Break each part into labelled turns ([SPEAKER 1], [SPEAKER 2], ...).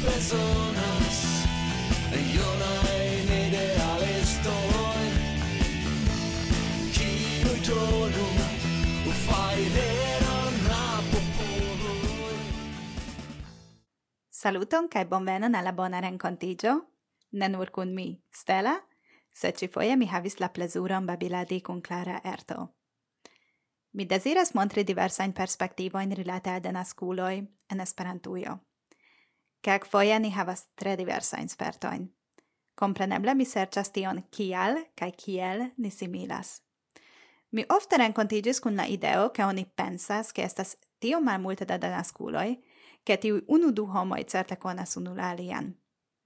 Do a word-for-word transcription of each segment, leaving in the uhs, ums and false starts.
[SPEAKER 1] personas, yo no en ideal estoy. Kino todo, o fairero na popolo.
[SPEAKER 2] Saluton kaj bonvenon al la bona renkontiĝo. Ne nur kun mi, Stella, sed ĉifoje mi havis la plezuron babiladi kun Clara Erto. Mi deziras montri diversajn perspektivojn rilate al denaskuloj en Esperantujo. Kelkfoje ni havas tre diversajn spertojn. Kompreneble mi serĉas tion kial kaj kiel ni similas. Mi ofte renkontiĝis kun la ideo, ke oni pensas, ke estas tiom malmulte da denaskuloj, ke tiuj unu du homoj certe konas unu la alian.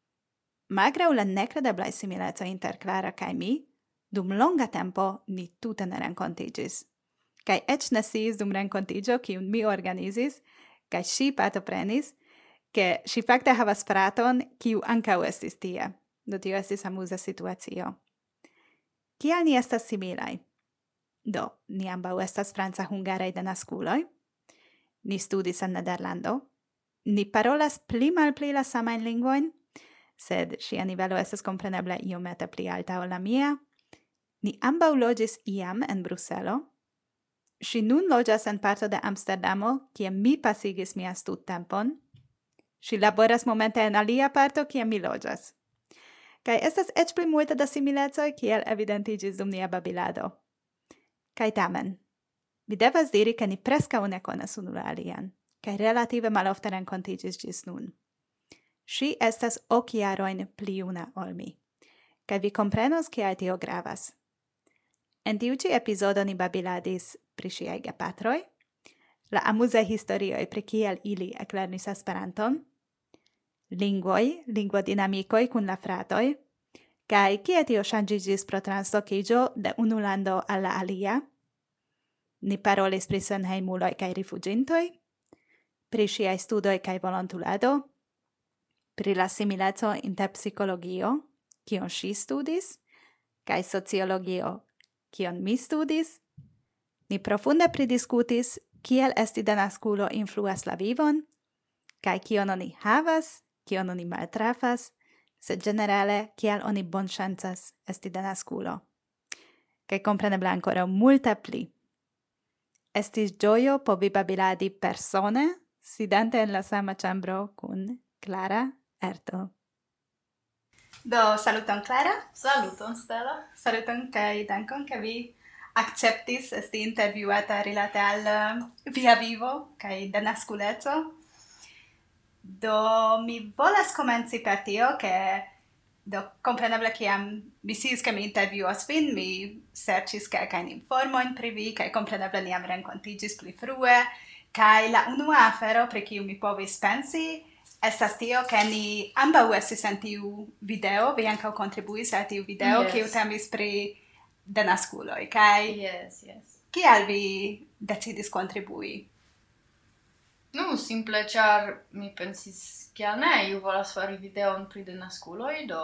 [SPEAKER 2] Malgraŭ la nekredeblaj similecoj inter Clara kaj mi, dum longa tempo ni tute ne renkontiĝis. Kaj eĉ ne sciis dum renkontiĝo, kiun mi organizis, kaj ŝi partoprenis, ke ŝi fakte havas fraton, kiu ankaŭ estis tie. Do tio estis amuza situacio. Kial ni estas similaj? Do, ni ambaŭ estas franca-hungaraj denaskuloj. Ni studis en Nederlando. Ni parolas pli malpli la samajn lingvojn, sed ŝia nivelo estas kompreneble iomete pli alta ol la mia. Ni ambaŭ loĝis iam en Bruselo. Ŝi nun loĝas en parto de Amsterdamo, kie mi pasigis mian studtempon. Ŝi laboras momente en alia parto, kie mi loĝas. Kaj estas eĉ pli multe da similecoj, kiel evidentiĝis dum nia babilado. Kaj tamen, mi devas diri, ke ni preskaŭ ne konas unu la alian, kaj relative malofte renkontiĝis ĝis nun. Ŝi estas ok jarojn pli juna ol mi, kaj vi komprenos, kial tio gravas. En tiu ĉi epizodo ni babiladis pri ŝiaj gepatroj, la amuzaj historioj pri kiel ili eklernis Esperanton, lingvoj, lingvodinamikoj kun la fratoj, kaj kie tio ŝanĝiĝis pro translokiĝo de unu lando al la alia. Ni parolis pri senhejmuloj kaj rifuĝintoj, pri ŝiaj studoj kaj volontulado, pri la simileco inter psikologio, kion ŝi studis, kaj sociologio, kion mi studis. Ni profunde pridiskutis, kiel esti denaskulo influas la vivon, kaj kion oni havas, kion oni maltrafas, sed generale kiel oni bonŝancas esti denaskulo. Kaj kompreneble ankoraŭ multe pli. Estis ĝojo povi babiladi persone, sidante en la sama ĉambro kun Clara Erto. Do, saluton Clara.
[SPEAKER 3] Saluton Stella.
[SPEAKER 2] Saluton kaj dankon, ke vi akceptis esti intervjuata rilate al uh, via vivo kaj denaskuleco. Do, mi volas komenci per tio, ke do kompreneble kiam mi sciis, ke mi intervjuos vin, mi serĉis kelkajn informojn pri vi, kaj kompreneble ni jam renkontiĝis pli frue, kaj la unua afero, pri kiu mi povis pensi, estas tio, ke ni ambaŭ estis en tiu video, vi ankaŭ kontribuis al tiu video,
[SPEAKER 3] Yes.
[SPEAKER 2] kiu temis pri denaskuloj, kaj
[SPEAKER 3] Yes, yes.
[SPEAKER 2] kial vi decidis kontribui?
[SPEAKER 3] Nu, simple ĉar mi pensis, kial ne, iu volas fari videon pri denaskuloj, do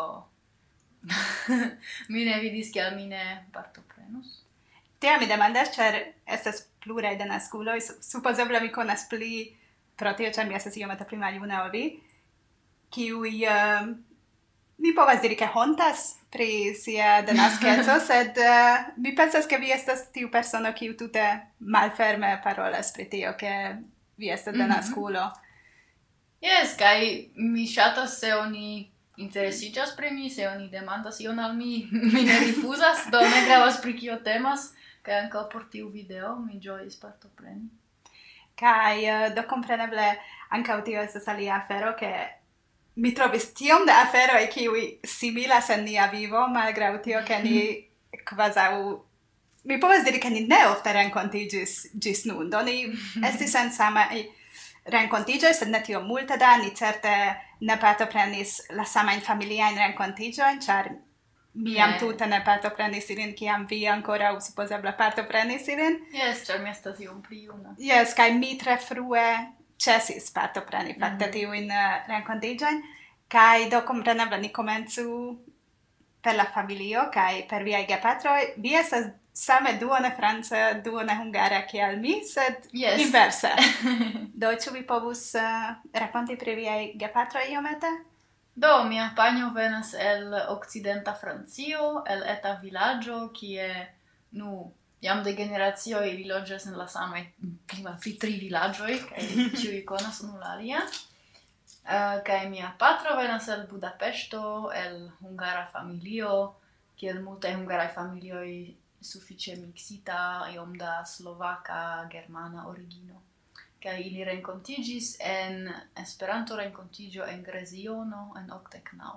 [SPEAKER 3] mi ne vidis, kial mi ne partoprenus.
[SPEAKER 2] Tia mi demandas, ĉar estas pluraj denaskuloj, su- supozeble mi konas pli pro tio, ĉar mi estas iomete pli maljuna ol vi, kiuj uh, mi povas diri, ke hontas pri sia denaskeco, sed uh, mi pensas, ke vi estas tiu persono, kiu tute malferme parolas pri tio, ke vi estas denaskulo.
[SPEAKER 3] Yes, kaj mi ŝatas se oni interesiĝas pri mi, se oni demandas ion al mi, mi ne rifuzas, do ne gravas pri kio temas, kaj ankaŭ por tiu video mi ĝojis partopreni.
[SPEAKER 2] Kaj uh, do kompreneble ankaŭ tio estas alia afero, ke mi trovis tiom da aferoj kiuj similas en nia vivo, malgraŭ tio, ke ni kvazaŭ mi povas diri, ke ni ne ofte renkontiĝis ĝis nun. Do ni estis en samaj renkontiĝoj, sed ne tiom multe da, ni certe ne partoprenis la samajn familiajn renkontiĝojn, ĉar mi jam
[SPEAKER 3] Ne.
[SPEAKER 2] tute ne partoprenis ilin, kiam vi ankoraŭ supozeble partoprenis ilin.
[SPEAKER 3] Yes, ĉar mi estas iom pli juna.
[SPEAKER 2] Yes, kaj mi tre frue ĉesis partopreni fakte tiujn uh, renkontiĝojn, kaj do kompreneble ni komencu per la familio kaj per viaj gepatroj. Vi estas same duone franca, duone hungara kiel mi, sed
[SPEAKER 3] Yes.
[SPEAKER 2] inverse. Do, ĉu vi povus uh, rakonti pri viaj gepatroj iomete?
[SPEAKER 3] Do, mia panjo venas el occidenta Francio, el eta vilaĝo, kie, nu, jam de generacioj ili loĝas en la samaj pli malpli tri vilaĝoj, kaj ĉiuj konas unu la alian. Uh, kaj mia patro venas el Budapeŝto, el hungara familio, kiel multaj hungaraj familioj sufiĉe miksita, iom da slovaka, germana origino. Kaj ili renkontiĝis en Esperanto renkontiĝo en Greziono en okdek naŭ.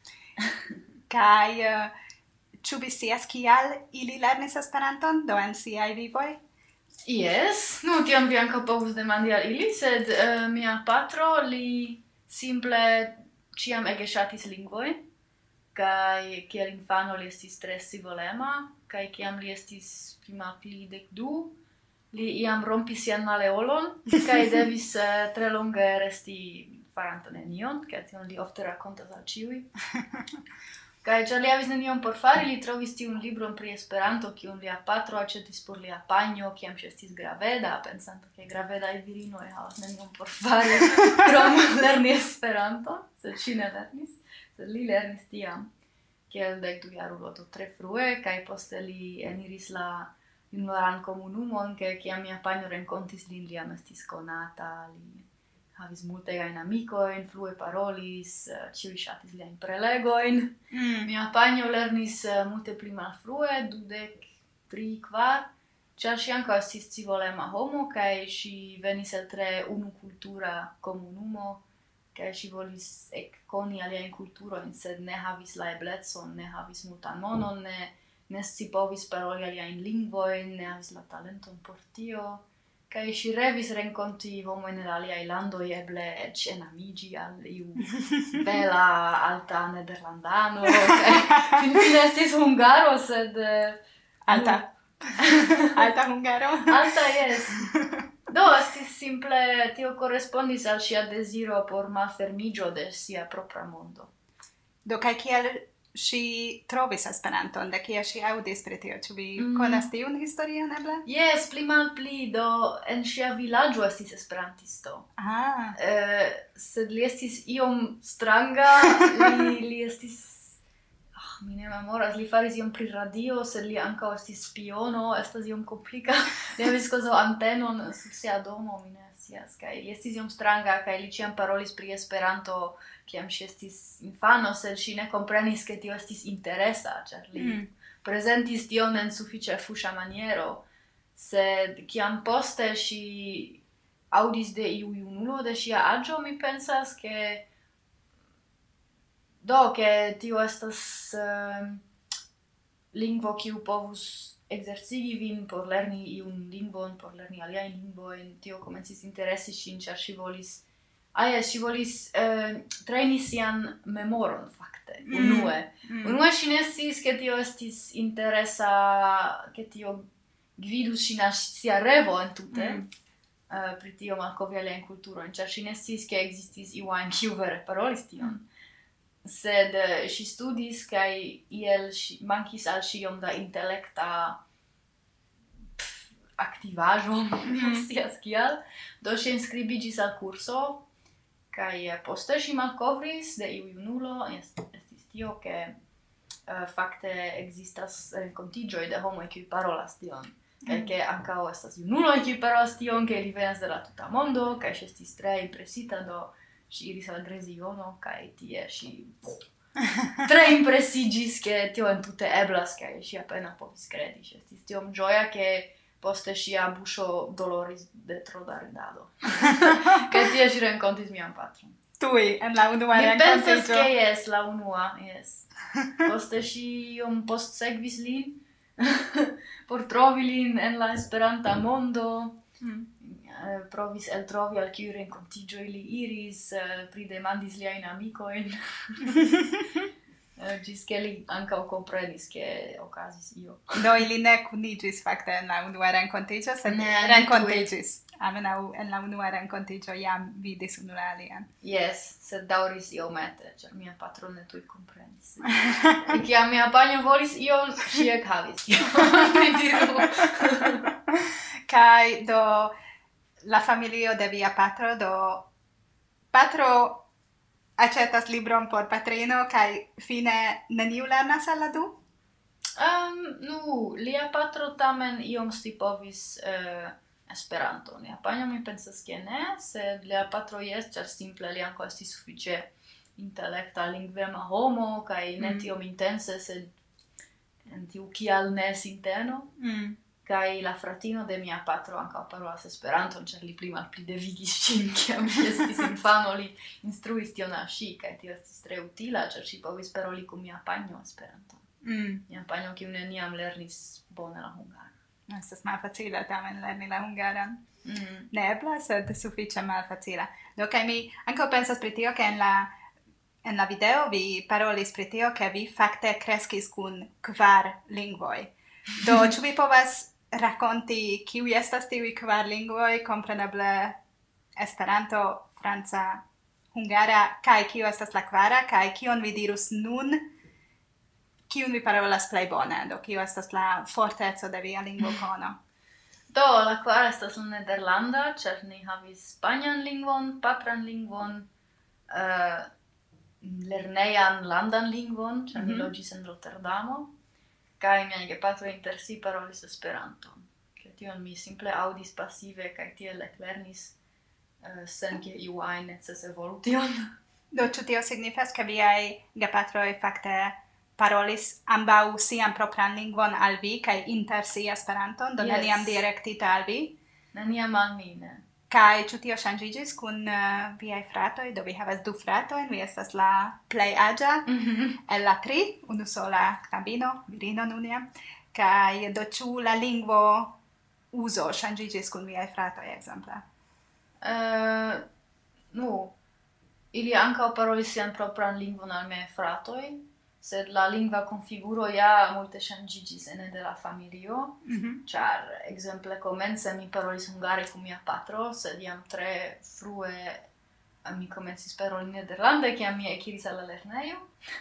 [SPEAKER 2] Kaj uh, ĉu vi scias kial ili lernis Esperanton, do en siaj vivoj?
[SPEAKER 3] Yes, nu tion vi ankaŭ povus demandi al ili, sed uh, mia patro li simple ĉiam ege ŝatis lingvojn, kaj kiel infano li estis tre scivolema, kaj kiam li estis pli malpli dek du, li iam rompis sian maleolon, kaj devis uh, tre longe resti faranta nenion, kaj tion li ofte rakontas al ĉiuj. Kaj ĉar li havis nenion por fari, li trovis tiun libron pri Esperanto, kiun lia patro aĉetis por lia panjo, kiam ŝi estis graveda, pensante ke gravedaj virinoj havas nenion por fari, krom lerni Esperanton, sed ŝi ne lernis, sed li lernis tiam, kiel dekdujarulo do tre frue, kaj poste li eniris la junulan komunumon, ke kiam mia panjo renkontis lin, li jam estis konata, li havis multajn amikojn, flue parolis, ĉiuj ŝatis liajn prelegojn.
[SPEAKER 2] Mm.
[SPEAKER 3] Mia panjo lernis uh, multe pli malfrue, dudek tri, kvar, ĉar ŝi ankaŭ estis scivolema homo, kaj ŝi venis el tre unukultura komunumo, kaj ŝi volis ekkoni aliajn kulturojn, sed ne havis la eblecon, ne havis multan monon, ne, ne scipovis paroli aliajn lingvojn, ne havis la talenton por tio. Kaj ŝi revis renkonti homojn el aliaj landoj, eble eĉ enamiĝi al iu bela alta nederlandano, kaj finfine estis hungaro, sed uh,
[SPEAKER 2] Alta. Alta hungaro.
[SPEAKER 3] alta jes. Do, estis simple, tio korespondis al ŝia deziro por malfermiĝo de sia propra mondo.
[SPEAKER 2] Do, kaj kiel ŝi trovis Esperanton, de kie ŝi aŭdis pri tio? Ĉu vi
[SPEAKER 3] Mm.
[SPEAKER 2] konas tiun historion eble?
[SPEAKER 3] Jes, pli malpli, do en ŝia vilaĝo estis esperantisto.
[SPEAKER 2] Ah.
[SPEAKER 3] Eh, sed li estis iom stranga, li, li estis, ah, mi ne memoras, li faris iom pri radio, sed li ankaŭ estis spiono, estas iom komplika, li havis kozo antenon sur sia domo, mi ne scias, kaj li estis iom stranga, kaj li ĉiam parolis pri Esperanto, kiam ŝi estis infano, sed ŝi ne komprenis, ke tio estis interesa, ĉar li
[SPEAKER 2] Mm.
[SPEAKER 3] prezentis tion en sufiĉe fuŝa maniero, sed kiam poste ŝi aŭdis de iu junulo de ŝia aĝo, mi pensas, ke do, ke tio estas uh, lingvo kiu povus ekzercigi vin por lerni iun lingvon, por lerni aliajn lingvojn, tio komencis interesi ŝin, ĉar ŝi volis Ah, yes, ŝi volis uh, trejni sian memoron, fakte, unue.
[SPEAKER 2] Mm.
[SPEAKER 3] Unue ŝi ne sciis, ke tio estis interesa, ke tio gvidus ŝin al sia revo entute,
[SPEAKER 2] Mm.
[SPEAKER 3] uh, pri tio malkovri aliajn kulturojn, ĉar ŝi ne sciis, ke ekzistis iu ajn kiu vere parolis tion. Sed uh, ŝi studis, kaj iel ŝi mankis al ŝi iom da intelekta pff, aktivaĵo, mi ne scias kial. Do ŝi enskribiĝis al kurso, kaj poste ŝi malkovris de iu junulo, est, estis tio, ke uh, fakte ekzistas renkontiĝoj de homoj kiuj parolas tion. Kaj ke ankaŭ estas junuloj kiuj parolas tion, ke ili venas de la tuta mondo, kaj ŝi estis tre impresita, do ŝi iris al Greziono, kaj tie ŝi tre impresiĝis, ke tio entute eblas, kaj ŝi apenaŭ povis kredi. Ŝi estis tiom ĝoja, ke poste ŝia buŝo doloris de tro da ridado. Kaj tie ŝi renkontis mian patron.
[SPEAKER 2] Tuj, en la unua
[SPEAKER 3] Mi pensas,
[SPEAKER 2] renkontiĝo.
[SPEAKER 3] ke jes, la unua, jes. Poste ŝi iom postsekvis lin, por trovi lin en la Esperanta mondo.
[SPEAKER 2] Mm.
[SPEAKER 3] Eh, provis eltrovi al kiuj renkontiĝoj li iris, eh, pridemandis liajn amikojn. Eh, ĝis ke li ankaŭ komprenis, ke okazis io.
[SPEAKER 2] Do ili ne kuniĝis fakte en la unua renkontiĝo, sed
[SPEAKER 3] Ne, ne
[SPEAKER 2] renkontiĝis. Almenaŭ en la unua renkontiĝo jam vidis unu la alian.
[SPEAKER 3] Yes, sed daŭris iomete, ĉar mia patro ne tuj komprenis. Kaj kiam mia panjo volis ion, ŝi ekhavis ion, mi diru.
[SPEAKER 2] Kaj do la familio de via patro, do patro aĉetas libron por patrino kaj fine neniu lernas al la du?
[SPEAKER 3] Um, nu, lia patro tamen iom scipovis uh, Esperanto. Lia panjo mi pensas ke ne, sed lia patro jes, ĉar simple li ankaŭ estis sufiĉe intelekta lingvema homo kaj ne
[SPEAKER 2] Mm.
[SPEAKER 3] tiom intense, sed en tiu kial ne sinteno.
[SPEAKER 2] Mm.
[SPEAKER 3] Kaj la fratino de mia patro ankaŭ parolas Esperanton, ĉar li pli malpli devigis ŝin, kiam ŝi estis infano, li instruis tion al ŝi, kaj tio estis tre utila, ĉar ŝi povis paroli kun mia panjo Esperanton.
[SPEAKER 2] Mm.
[SPEAKER 3] Mia panjo, kiu neniam lernis bone la hungaran.
[SPEAKER 2] Estas malfacila tamen lerni la hungaran.
[SPEAKER 3] Mm.
[SPEAKER 2] Ne ebla, sed sufiĉe malfacila. Do kaj mi ankaŭ pensas pri tio, ke en la en la video vi parolis pri tio, ke vi fakte kreskis kun kvar lingvoj. Do ĉu vi povas rakonti kiuj estas tiuj kvar lingvoj, kompreneble Esperanto, franca, hungara, kaj kiu estas la kvara, kaj kion vi dirus nun, kiun vi parolas plej bone, do kio estas la forteco de via lingvokono.
[SPEAKER 3] Do, la kvara estas la nederlanda, ĉar ni havis hispanan lingvon, patran lingvon, uh, lernejan landan lingvon, ĉar ni
[SPEAKER 2] Mhm.
[SPEAKER 3] loĝis en Rotterdamo, kaj miaj gepatroj inter si parolis Esperanton. Kaj tion mi simple aŭdis pasive kaj tiel eklernis, uh, sen ke iu ajn necese volu tion.
[SPEAKER 2] Do ĉu tio signifas, ke viaj gepatroj fakte parolis ambaŭ sian propran lingvon al vi kaj inter si Esperanton, do
[SPEAKER 3] Yes.
[SPEAKER 2] neniam direktita al vi?
[SPEAKER 3] Neniam al mi, ne.
[SPEAKER 2] Kaj ĉu tio ŝanĝiĝis kun uh, viaj fratoj? Do vi havas du fratojn, vi estas la plej aĝa el la tri, unu sola knabino, virino nun jam. Kaj do ĉu la lingvo uzo ŝanĝiĝis kun viaj fratoj, ekzemple?
[SPEAKER 3] Uh, nu, ili ankaŭ parolis sian propran lingvon al miaj fratoj, sed la lingva konfiguro ja multe ŝanĝiĝis ene de la familio,
[SPEAKER 2] Mhm.
[SPEAKER 3] ĉar ekzemple komence mi parolis hungare kun mia patro, sed jam tre frue eh, mi komencis paroli nederlande, kiam mi ekiris al la lernejo.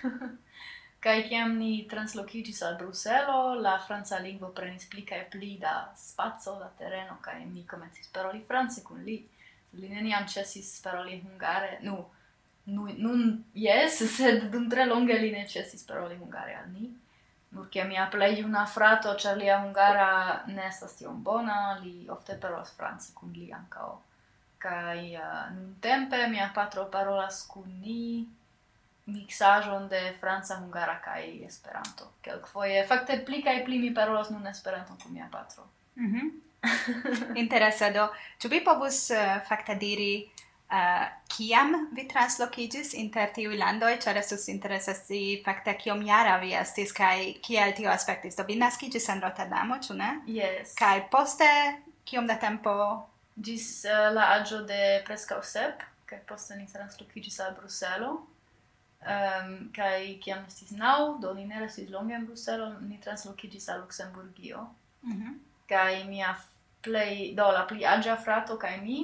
[SPEAKER 3] Kaj kiam ni translokiĝis al Bruselo, la franca lingvo prenis pli kaj pli da spaco, da tereno, kaj mi komencis paroli france kun li. Li neniam ĉesis paroli hungare, nu, nu nun yes, sed dum tre longe li ne ĉesis paroli hungare al ni. Nur ke mia plej juna frato, ĉar lia hungara ne estas tiom bona, li ofte parolas france kun li ankaŭ. Kaj uh, nuntempe mia patro parolas kun ni miksaĵon de franca, hungara kaj Esperanto. Kelkfoje, fakte pli kaj pli mi parolas nun Esperanton kun mia patro.
[SPEAKER 2] Mhm. Interese, do ĉu vi povus uh, fakte diri uh, kiam vi translokiĝis inter tiuj landoj, ĉar estus interese scii fakte kiom jara vi estis kaj kiel tio aspektis. Do vi naskiĝis en Rotterdamo, ĉu ne?
[SPEAKER 3] Yes.
[SPEAKER 2] Kaj poste kiom da tempo?
[SPEAKER 3] Ĝis uh, la aĝo de preskaŭ sep, kaj poste ni translokiĝis al Bruselo. Um, kaj kiam estis naŭ, do ni ne restis longe en Bruselo, ni translokiĝis al Luksemburgio.
[SPEAKER 2] Mhm.
[SPEAKER 3] Kaj mia plej, do la pli aĝa frato kaj mi,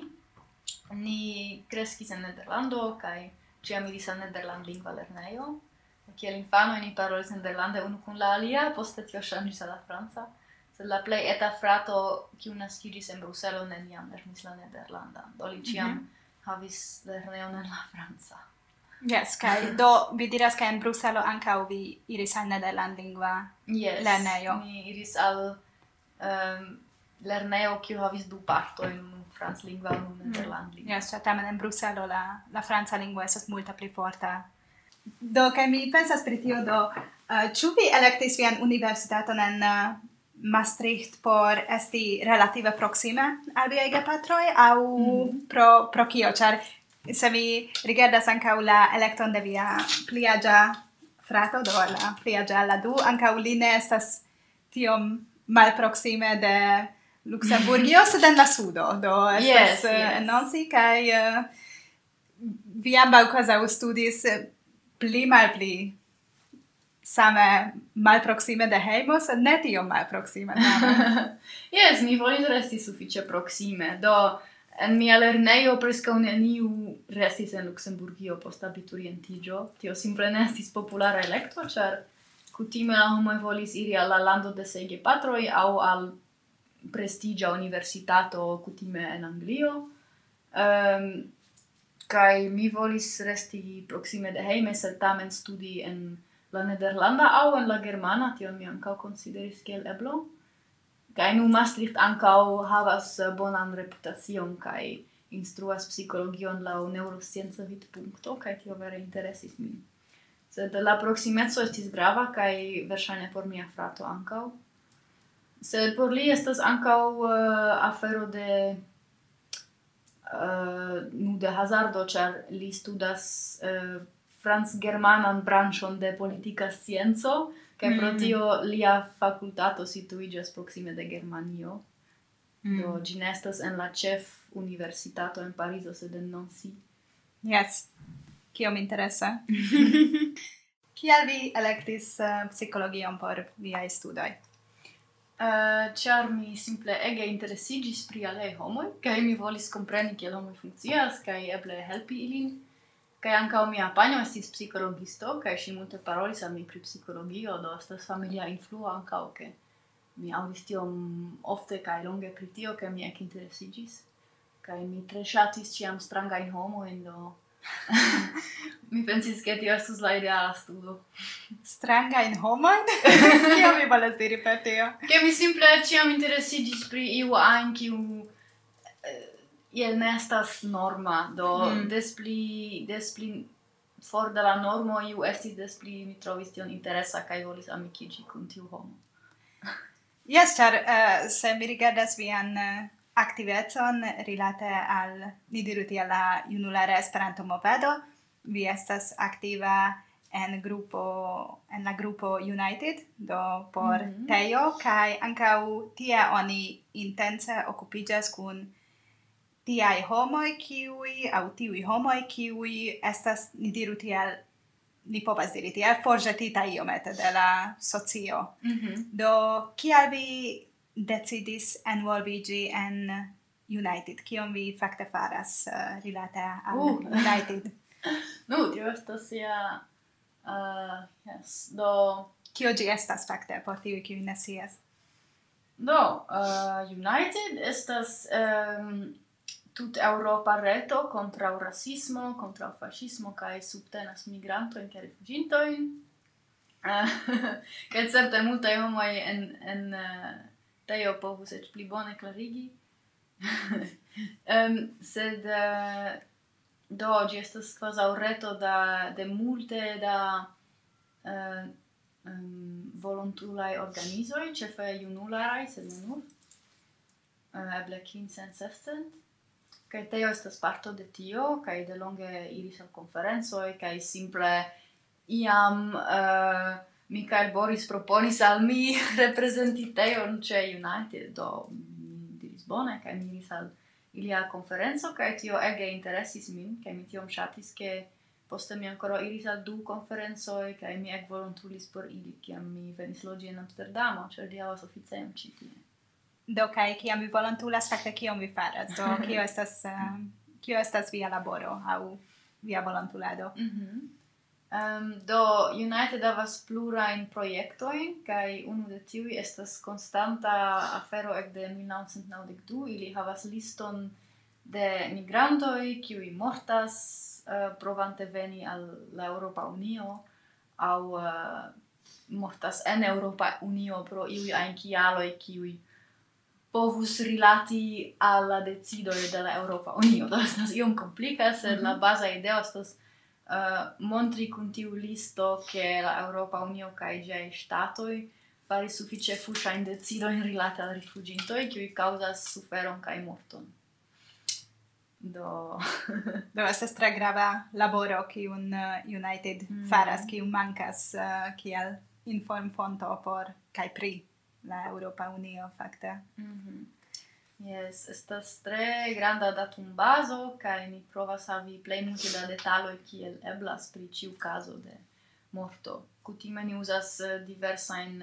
[SPEAKER 3] ni kreskis en Nederlando kaj ĉiam iris al nederlandlingva lernejo. Kiel infanoj ni parolis nederlande unu kun la alia, poste tio ŝanĝis al la franca. Sed la plej eta frato, kiu naskiĝis en Bruselo, neniam lernis la nederlandan. Do li ĉiam havis lernejon en la franca.
[SPEAKER 2] Yes, kaj do vi diras ke en Bruselo ankaŭ vi iris al nederlandlingva
[SPEAKER 3] Yes,
[SPEAKER 2] lernejo.
[SPEAKER 3] ni iris al um, lernejo kiu havis du partojn, unu franclingva, unu nederlandlingva.
[SPEAKER 2] Yes, ĉar tamen en Bruselo la, la franca lingvo estas multe pli forta. Do, kaj mi pensas pri tio, do, uh, ĉu vi elektis vian universitaton en uh, Maastricht por esti relative proksime al viaj gepatroj, aŭ pro, pro kio? Ĉar se vi rigardas ankaŭ la elekton de via pli aĝa frato, do la pli aĝa al la du, ankaŭ li ne estas tiom malproksime de Luksemburgio, sed en la sudo, do estas
[SPEAKER 3] Yes,
[SPEAKER 2] uh,
[SPEAKER 3] yes.
[SPEAKER 2] en Nancy, kaj uh, vi ambaŭ kvazaŭ studis pli malpli same malproxime de hejmo, sed ne tiom malproxime.
[SPEAKER 3] Yes, mi volis resti sufiĉe proksime. Do en mia lernejo preskaŭ neniu restis en Luksemburgio post abiturientiĝo. Tio simple ne estis populara elekto, ĉar kutime la homoj volis iri al la lando de siaj gepatroj aŭ al prestiĝa universitato kutime en Anglio. Um, kaj mi volis resti proksime de hejme, sed tamen studi en la nederlanda aŭ en la germana, tion mi ankaŭ konsideris kiel eblon. Kaj nu Maastricht ankaŭ havas bonan reputacion kaj instruas psikologion laŭ neuroscienca vidpunkto, kaj tio vere interesis min. Sed la proksimeco estis grava kaj verŝajne por mia frato ankaŭ. Sed por li estas ankaŭ uh, afero de uh, nu de hazardo, ĉar li studas uh, franc-germanan branĉon de politika scienco, kaj pro tio lia fakultato situiĝas proksime de Germanio. Mm. Do ĝi ne estas en la ĉefuniversitato en Parizo, sed en Nancy.
[SPEAKER 2] Yes, kiom interesa. Kial vi elektis uh, psikologion por viaj studoj?
[SPEAKER 3] Uh, ĉar mi simple ege interesiĝis pri aliaj homoj, kaj mi volis kompreni kiel homoj funkcias, kaj eble helpi ilin. Kaj ankaŭ mia panjo estis psikologisto, kaj ŝi multe parolis al mi pri psikologio, do estas familia influo ankaŭ, ke mi aŭdis tiom ofte kaj longe pri tio, ke mi ekinteresiĝis. Kaj mi tre ŝatis ĉiam strangajn homojn, do mi pensis, ke tio estus la ideala studo.
[SPEAKER 2] Strangajn homojn? Kion vi volas diri per tio?
[SPEAKER 3] Ke mi simple ĉiam interesiĝis pri iu ajn, kiu iel ne estas norma, do mm. des pli, des pli for de la normo iu estis, des pli mi trovis tion interesa kaj volis amikiĝi kun tiu homo.
[SPEAKER 2] Yes, ĉar uh, se mi rigardas vian uh, aktivecon rilate al, ni diru tiel, la junulara Esperanto-movado, vi estas aktiva en grupo, en la grupo United, do por mm-hmm. Tejo, kaj ankaŭ tie oni intence okupiĝas kun tiai homoi kiui, au tiui homoi kiui estas, ni diru tiel, ni povas diri tiel, forĵetita iomete de la socio. Mm-hmm. Do, kial vi decidis envolviĝi en United? Kion vi fakte faras uh, rilate al uh. United?
[SPEAKER 3] Nu, tio estas sia... Uh, yes, do...
[SPEAKER 2] Kio ĝi estas fakte por tiuj, kiuj ne scias?
[SPEAKER 3] Do, uh, United estas... Um, tut Europa reto kontraŭ rasismo, kontraŭ faŝismo kaj subtenas migrantojn kaj rifuĝintojn. Kaj certe multaj homoj en en uh, Tejo povus eĉ pli bone klarigi. um, sed uh, do ĝi estas kvazaŭ reto da de multe da uh, um, volontulaj organizoj, ĉefe junularaj, sed ne nur. Uh, eble quindcent sescent. Kaj Tejo estas parto de tio, kaj de longe iris al konferencoj, kaj simple iam uh, Mikael Boris proponis al mi reprezenti Tejon ĉe United, do mi diris bone, kaj mi iris al ilia konferenco, kaj tio ege interesis min, kaj mi tiom ŝatis, ke poste mi ankoraŭ iris al du konferencoj, kaj mi ekvolontulis por ili, kiam mi venis loĝi en Amsterdamo, ĉar li havas oficejon ĉi tie.
[SPEAKER 2] Do, kaj kiam vi volontulas, fakte kion vi faras? Do, kio estas, uh, kio estas via laboro aŭ via volontulado?
[SPEAKER 3] Mm-hmm. Um, do, United havas plurajn projektojn, kaj unu de tiuj estas konstanta afero ekde mil naŭcent naŭdek du. Ili havas liston de migrantoj, kiuj mortas uh, provante veni al la Eŭropa Unio, aŭ uh, mortas en Eŭropa Unio pro iuj ajn kialoj, kiuj povus rilati alla decidoj de la Eŭropa Unio. Do estas iom komplika, sed mm-hmm. la baza ideo estas uh, montri kun tiu listo, ke la Eŭropa Unio kaj ĝiaj ŝtatoj faris sufiĉe fuŝajn decidojn rilate al rifuĝintoj, kiuj kaŭzas suferon kaj morton. Do...
[SPEAKER 2] Do estas tre grava laboro, kiun uh, United mm. faras, kiu mankas uh, kiel informfonto por kaj pri la Eŭropa Unio, fakte.
[SPEAKER 3] Mm-hmm. Yes, estas tre granda datumbazo, kaj ni provas havi plej multe da detaloj kiel eblas pri ĉiu kazo de morto. Kutime ni uzas uh, diversajn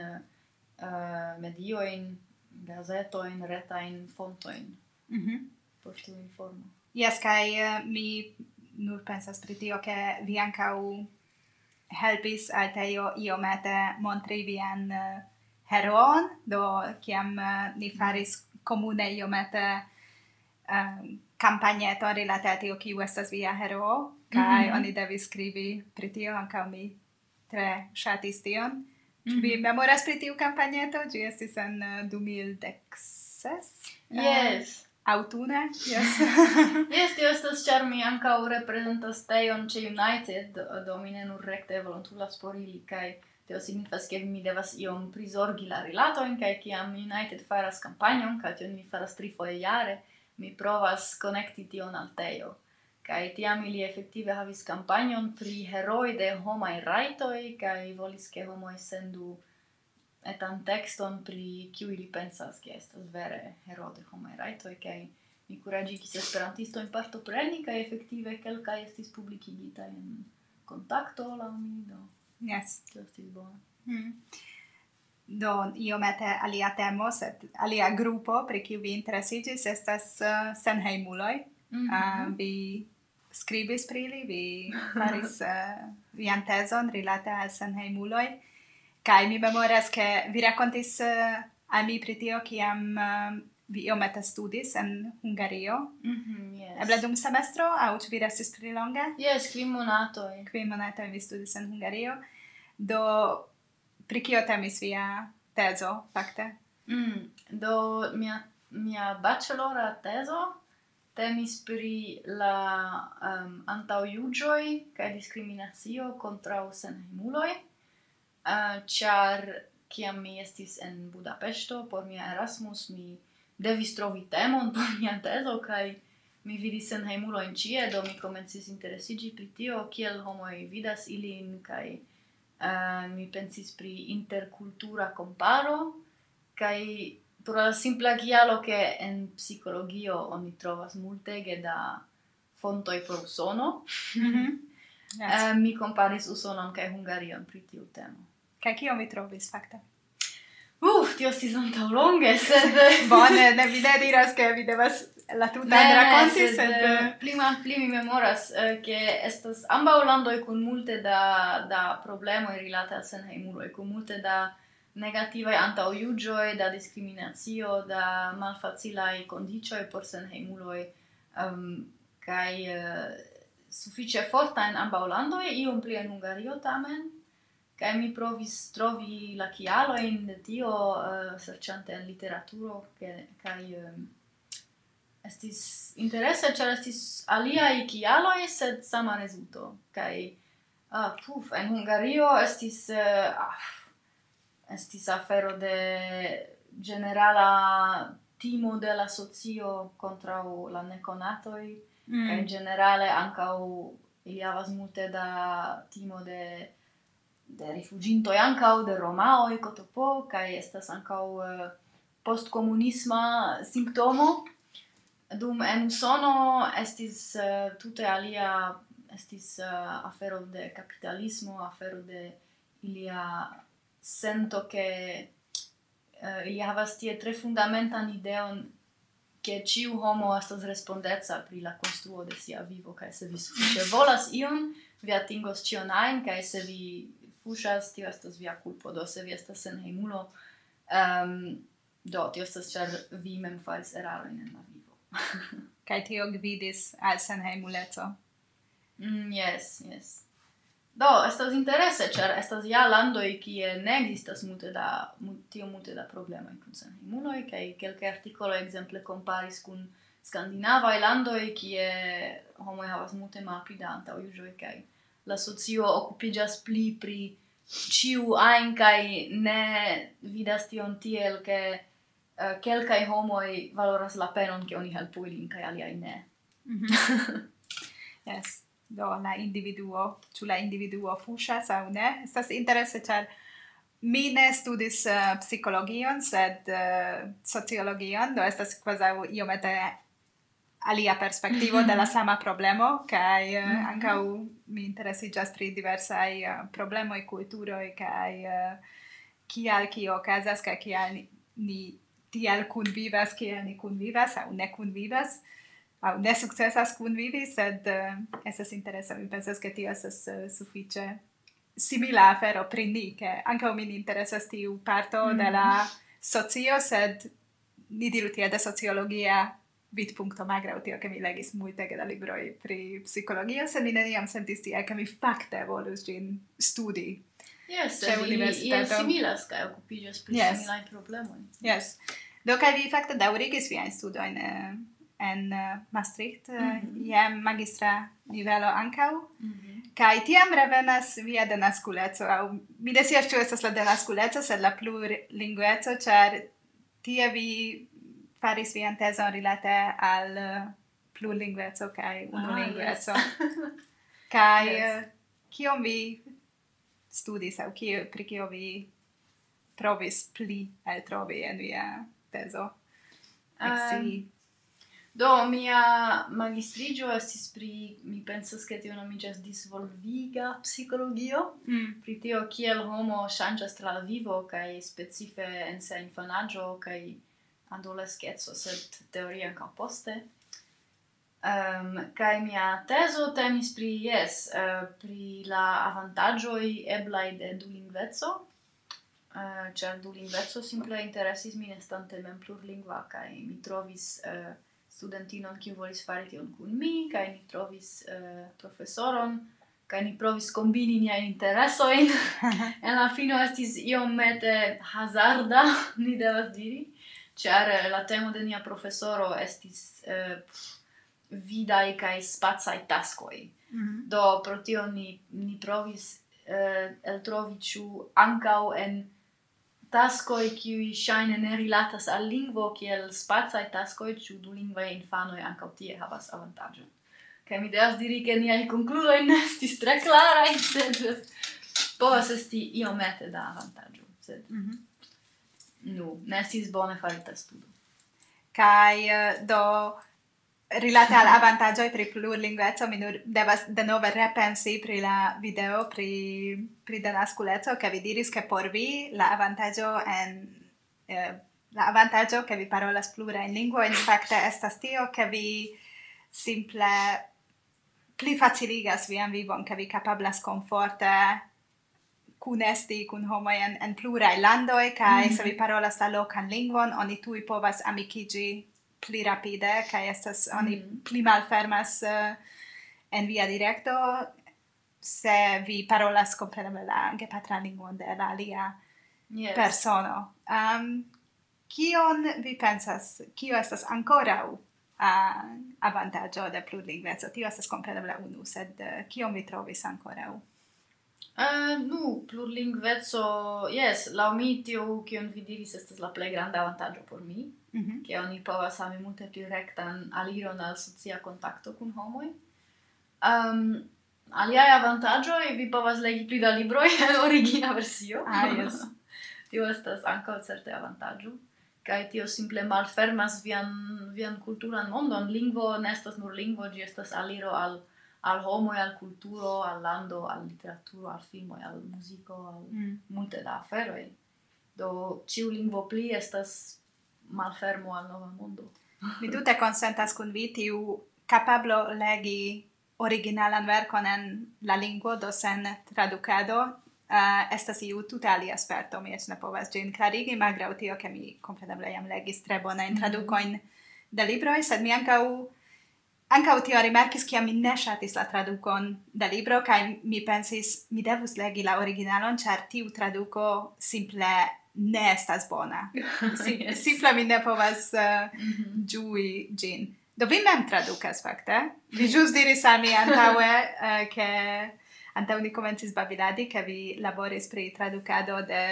[SPEAKER 3] uh, medioin, gazetojn, retajn fontojn
[SPEAKER 2] Mhm.
[SPEAKER 3] por tiu informo.
[SPEAKER 2] Yes, kai uh, mi nur pensas pri tio, ke vi ankaŭ helpis al tejo iomete montri vian uh, heroon, do kiam uh, ni faris komune iomete um, campagneton rilate a tio kiu estas via heroo, kai
[SPEAKER 3] Mhm.
[SPEAKER 2] oni devis skribi pri tio, ankaŭ mi tre ŝatis tion. Ĉu vi memoras pri tiu campagneto? Ĝi estis en uh, du mil dek ses?
[SPEAKER 3] Yes.
[SPEAKER 2] Aŭtune, yes.
[SPEAKER 3] Yes, tio estas ĉar mi ankaŭ reprezentas tejon ĉe United, do, do mi ne nur rekte volontulas por ili, kaj tio signifas, ke mi devas iom prizorgi la rilatojn, kaj kiam United faras kampanjon, kaj tion mi faras trifoje jare, mi provas konekti tion al tejo. Kaj tiam ili efektive havis kampanjon pri heroi de homaj rajtoj, kaj volis, ke homoj sendu etan tekston pri kiu ili pensas, ke estas vere hero de homaj rajtoj, kaj mi kuraĝigis esperantistojn partopreni, kaj efektive kelkaj estis publikigitaj en kontakto laŭ mi, do
[SPEAKER 2] Yes.
[SPEAKER 3] tio estis bona.
[SPEAKER 2] Mm. Do iomete alia temo, sed alia grupo pri kiu vi interesiĝis estas uh, senhejmuloj.
[SPEAKER 3] Mhm.
[SPEAKER 2] Uh, vi skribis pri ili, vi faris uh, vian tezon rilate al senhejmuloj. Kaj mi memoras, ke vi rakontis uh, al mi pri tio, kiam uh, vi iomete studis en Hungario.
[SPEAKER 3] Mhm, yes.
[SPEAKER 2] Eble dum semestro, aŭ ĉu vi restis pli longe?
[SPEAKER 3] Yes, kvin monatoj.
[SPEAKER 2] Kvin monatoj vi studis en Hungario. Do pri kio temis via tezo, fakte?
[SPEAKER 3] Mm, do mia, mia bachelora tezo temis pri la um, antaŭjuĝoj kaj diskriminacio kontraŭ senhejmuloj, uh, ĉar kiam mi estis en Budapeŝto por mia Erasmus, mi devis trovi temon por mia tezo, kaj mi vidis senhejmulojn ĉie, do mi komencis interesiĝi pri tio, kiel homoj vidas ilin, kaj uh, mi pensis pri interkultura komparo, kaj por la simpla kialo, ke en psikologio oni trovas multege da fontoj por Usono.
[SPEAKER 2] Mhm. Yes.
[SPEAKER 3] Eh, mi comparis Usonon kaj Hungarion pri tiu temo.
[SPEAKER 2] Kaj kio mi trovis, fakte?
[SPEAKER 3] Uf, tio estis antaŭlonge, sed
[SPEAKER 2] Bone, ne, vi ne diras, ke vi devas la tutan rakonti,
[SPEAKER 3] sed
[SPEAKER 2] sed...
[SPEAKER 3] eh, pli malpli mi memoras, eh, ke estas ambaŭ landoj kun multe da, da problemoj rilate al senhejmuloj, kun multe da negativaj antaŭjuĝoj, da diskriminacio, da malfacilaj kondiĉoj por senhejmuloj, um, kaj uh, sufiĉe forta en ambaŭ landoj, iom pli en Hungario tamen, kaj mi provis trovi la kialojn de tio, uh, serĉante en literaturo, ke, kaj um, estis interese, ĉar estis aliaj kialoj, sed sama rezulto. Kaj ah, puf, en Hungario estis uh, ah, estis afero de generala timo de la socio kontraŭ la nekonatoj,
[SPEAKER 2] Mm.
[SPEAKER 3] kaj generale ankaŭ ili havas multe da timo de de rifuĝintoj ankaŭ de romaoj kotopo, kaj estas ankaŭ uh, postkomunisma simptomo. Dum en Usono estis uh, tute alia, estis uh, afero de kapitalismo, afero de ilia sento, ke uh, ili havas tie tre fundamentan ideon, ke ĉiu homo estas respondeca pri la konstruo de sia vivo, kaj se vi sufiĉe volas ion, vi atingos ĉion ajn, kaj se vi fuŝas, tio estas via kulpo, do se vi estas senhejmulo, um, do tio estas ĉar vi mem faris erarojn en la vivo.
[SPEAKER 2] Kaj tio gvidis al senhejmuleco.
[SPEAKER 3] Mm, yes, yes. Do, estas interese, ĉar estas ja landoj kie ne ekzistas multe da mu- tio multe da problemoj kun senhejmuloj, kaj kelkaj artikoloj ekzemple komparis kun skandinavaj landoj, kie homoj havas multe malpli da antaŭjuĝoj, kaj la socio okupiĝas pli pri ĉiu ajn, kaj ne vidas tion tiel, ke uh, kelkaj homoj valoras la penon, ke oni helpu ilin, kaj aliaj ne.
[SPEAKER 2] Yes. Do la individuo, ĉu la individuo fuŝas aŭ ne? Estas interese, ĉar mi ne studis uh, psikologion, sed uh, sociologion, do estas kvazaŭ iomete alia perspektivo de la sama problemo, kai uh,
[SPEAKER 3] Mhm.
[SPEAKER 2] ankaŭ mi interesiĝas pri diversaj uh, problemoj, kulturoj kaj uh, kial kio okazas kaj kial ni, ni tiel kunvivas, kiel ni kunvivas aŭ ne kunvivas, aŭ ne sukcesas kunvivi, sed uh, estas interesa. Mi pensas ke tio estas uh, sufiĉe simila afero pri ni, ke ankaŭ min interesas tiu parto
[SPEAKER 3] Mhm.
[SPEAKER 2] de la socio, sed ni diru tiel de sociologia vidpunkto, malgraŭ tio, ke mi legis multege da libroj pri psikologio, sed mi neniam sentis tiel, ke mi fakte volus ĝin studi.
[SPEAKER 3] Yes,
[SPEAKER 2] Ĉe
[SPEAKER 3] sed ili
[SPEAKER 2] universitato.
[SPEAKER 3] ili similas kaj okupiĝas pri
[SPEAKER 2] Yes.
[SPEAKER 3] similaj problemoj.
[SPEAKER 2] Yes. Do kaj vi fakte daŭrigis viajn studojn eh, en eh, Maastricht, eh,
[SPEAKER 3] Mhm.
[SPEAKER 2] je magistra nivelo ankaŭ?
[SPEAKER 3] Mhm.
[SPEAKER 2] Kaj tiam revenas via denaskuleco, aŭ mi ne scias ĉu estas la denaskuleco, sed la plurlingveco, ĉar tie vi faris vian tezon rilate al eh, plurlingveco kaj unulingveco. Kaj
[SPEAKER 3] Yes.
[SPEAKER 2] eh, kion vi studis, aŭ kio, pri kio vi provis pli eltrovi en via tezo? Ekscii.
[SPEAKER 3] Do, mia magistriĝo estis pri, mi pensas ke tio nomiĝas disvolviga psikologio,
[SPEAKER 2] Mm.
[SPEAKER 3] pri tio kiel homo ŝanĝas tra la vivo kaj specife en sia infanaĝo kaj adoleskeco, sed teorie ankaŭ poste. Um, kaj mia tezo temis pri, yes, uh, pri la avantaĝoj eblaj de dulingveco, uh, ĉar dulingveco simple interesis min estante mem plurlingva, kaj mi trovis uh, studentinon kiu volis fari tion kun mi, kaj ni trovis uh, profesoron, kaj ni provis kombini niajn interesojn. En la fino estis iomete hazarda, ni devas diri, ĉar eh, la temo de nia profesoro estis uh, vidaj kaj spacaj taskoj.
[SPEAKER 2] Mhm.
[SPEAKER 3] Do pro tio ni, ni provis uh, eltrovi ĉu ankaŭ en taskoj kiuj ŝajne ne rilatas al lingvo kiel spacaj taskoj, ĉu dulingvaj infanoj ankaŭ tie havas avantaĝon. Kaj mi devas diri ke niaj konkludoj ne estis tre klaraj, sed povas esti iomete da avantaĝo. Sed
[SPEAKER 2] Mhm.
[SPEAKER 3] nu, ne estis bone farita studo.
[SPEAKER 2] Kaj eh, do rilate al avantaĝoj pri plurlingveco, mi nur devas denove repensi pri la video pri pri denaskuleco, ke vi diris ke por vi la avantaĝo en eh, la avantaĝo ke vi parolas plurajn lingvojn fakte estas tio, ke vi simple pli faciligas vian vivon, ke vi kapablas komforte kunesti kun homoj en, en pluraj landoj, kaj
[SPEAKER 3] Mhm.
[SPEAKER 2] se vi parolas la lokan lingvon, oni tuj povas amikiĝi pli rapide, kaj estas oni
[SPEAKER 3] Mhm.
[SPEAKER 2] pli malfermas uh, en via direkto, se vi parolas kompreneble la gepatran lingvon de la alia
[SPEAKER 3] Yes.
[SPEAKER 2] persono. Um, kion vi pensas, kio estas ankoraŭ uh, avantaĝo de plurlingveco? Tio estas kompreneble unu, sed uh, kion vi trovis ankoraŭ?
[SPEAKER 3] Uh, nu, plurlingveco, yes, laŭ mi tio, kion vi diris, estas la plej granda avantaĝo por mi,
[SPEAKER 2] Mhm.
[SPEAKER 3] ke oni povas havi multe pli rektan aliron al socia kontakto kun homoj. Um, aliaj avantaĝoj, vi povas legi pli da libroj en origina versio.
[SPEAKER 2] Ah, yes.
[SPEAKER 3] Tio estas ankaŭ certe avantaĝo. Kaj tio simple malfermas vian, vian kulturan mondon. Lingvo ne estas nur lingvo, ĝi estas aliro al, al homoj, al kulturo, al lando, al literaturo, al filmoj, al muziko, al
[SPEAKER 2] Mm.
[SPEAKER 3] multe da aferoj. Do ĉiu lingvo pli estas malfermo al nova mondo.
[SPEAKER 2] Mi tute konsentas kun vi, tiu kapablo legi originalan verkon en la lingvo, do sen tradukado, uh, estas iu tute alia sperto, mi eĉ ne povas ĝin klarigi, malgraŭ tio, ke mi kompreneble jam legis tre bonajn tradukojn de libroj, sed mi ankaŭ ankaŭ tio rimarkis, kiam mi ne ŝatis la tradukon de libro, kaj mi pensis, mi devus legi la originalon, ĉar tiu traduko simple ne estas bona. Sim-
[SPEAKER 3] Yes.
[SPEAKER 2] Simple mi ne povas uh,
[SPEAKER 3] Mhm.
[SPEAKER 2] ĝui ĝin. Do vi mem tradukas fakte? Vi ĵus diris al mi antaŭe, uh, ke antaŭ ni komencis babiladi, ke vi laboris pri tradukado de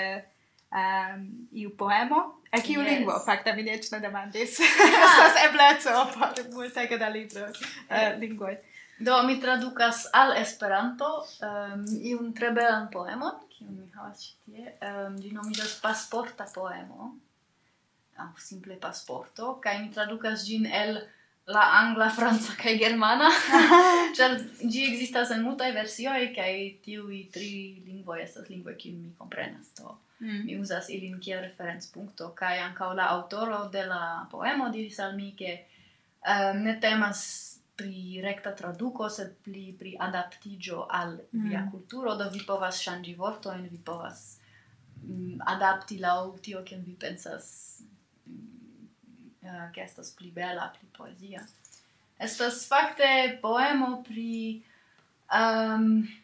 [SPEAKER 2] um, iu poemo. El kiu
[SPEAKER 3] Yes.
[SPEAKER 2] lingvo? Fakte mi eĉ ne demandis. Estas ebleco por multege da libroj, uh, lingvoj.
[SPEAKER 3] Do mi tradukas al Esperanto um, iun tre belan poemon, kiun mi havas ĉi tie. Um, ĝi nomiĝas Pasporta poemo, aŭ simple pasporto, kaj mi tradukas ĝin el la angla, franca kaj germana. Ĉar ĝi ekzistas en multaj versioj kaj tiuj tri lingvoj estas lingvoj kiujn mi komprenas. Do mm. mi uzas ilin kiel referencpunkto kaj ankaŭ la aŭtoro de la poemo diris al mi ke uh, ne temas pri rekta traduko, sed pli pri adaptiĝo al mm. via kulturo, do vi povas ŝanĝi vortojn, vi povas mm, adapti laŭ tio kion vi pensas Uh, che estas pli bela, pli poesia. Estas fakte poemo pri um,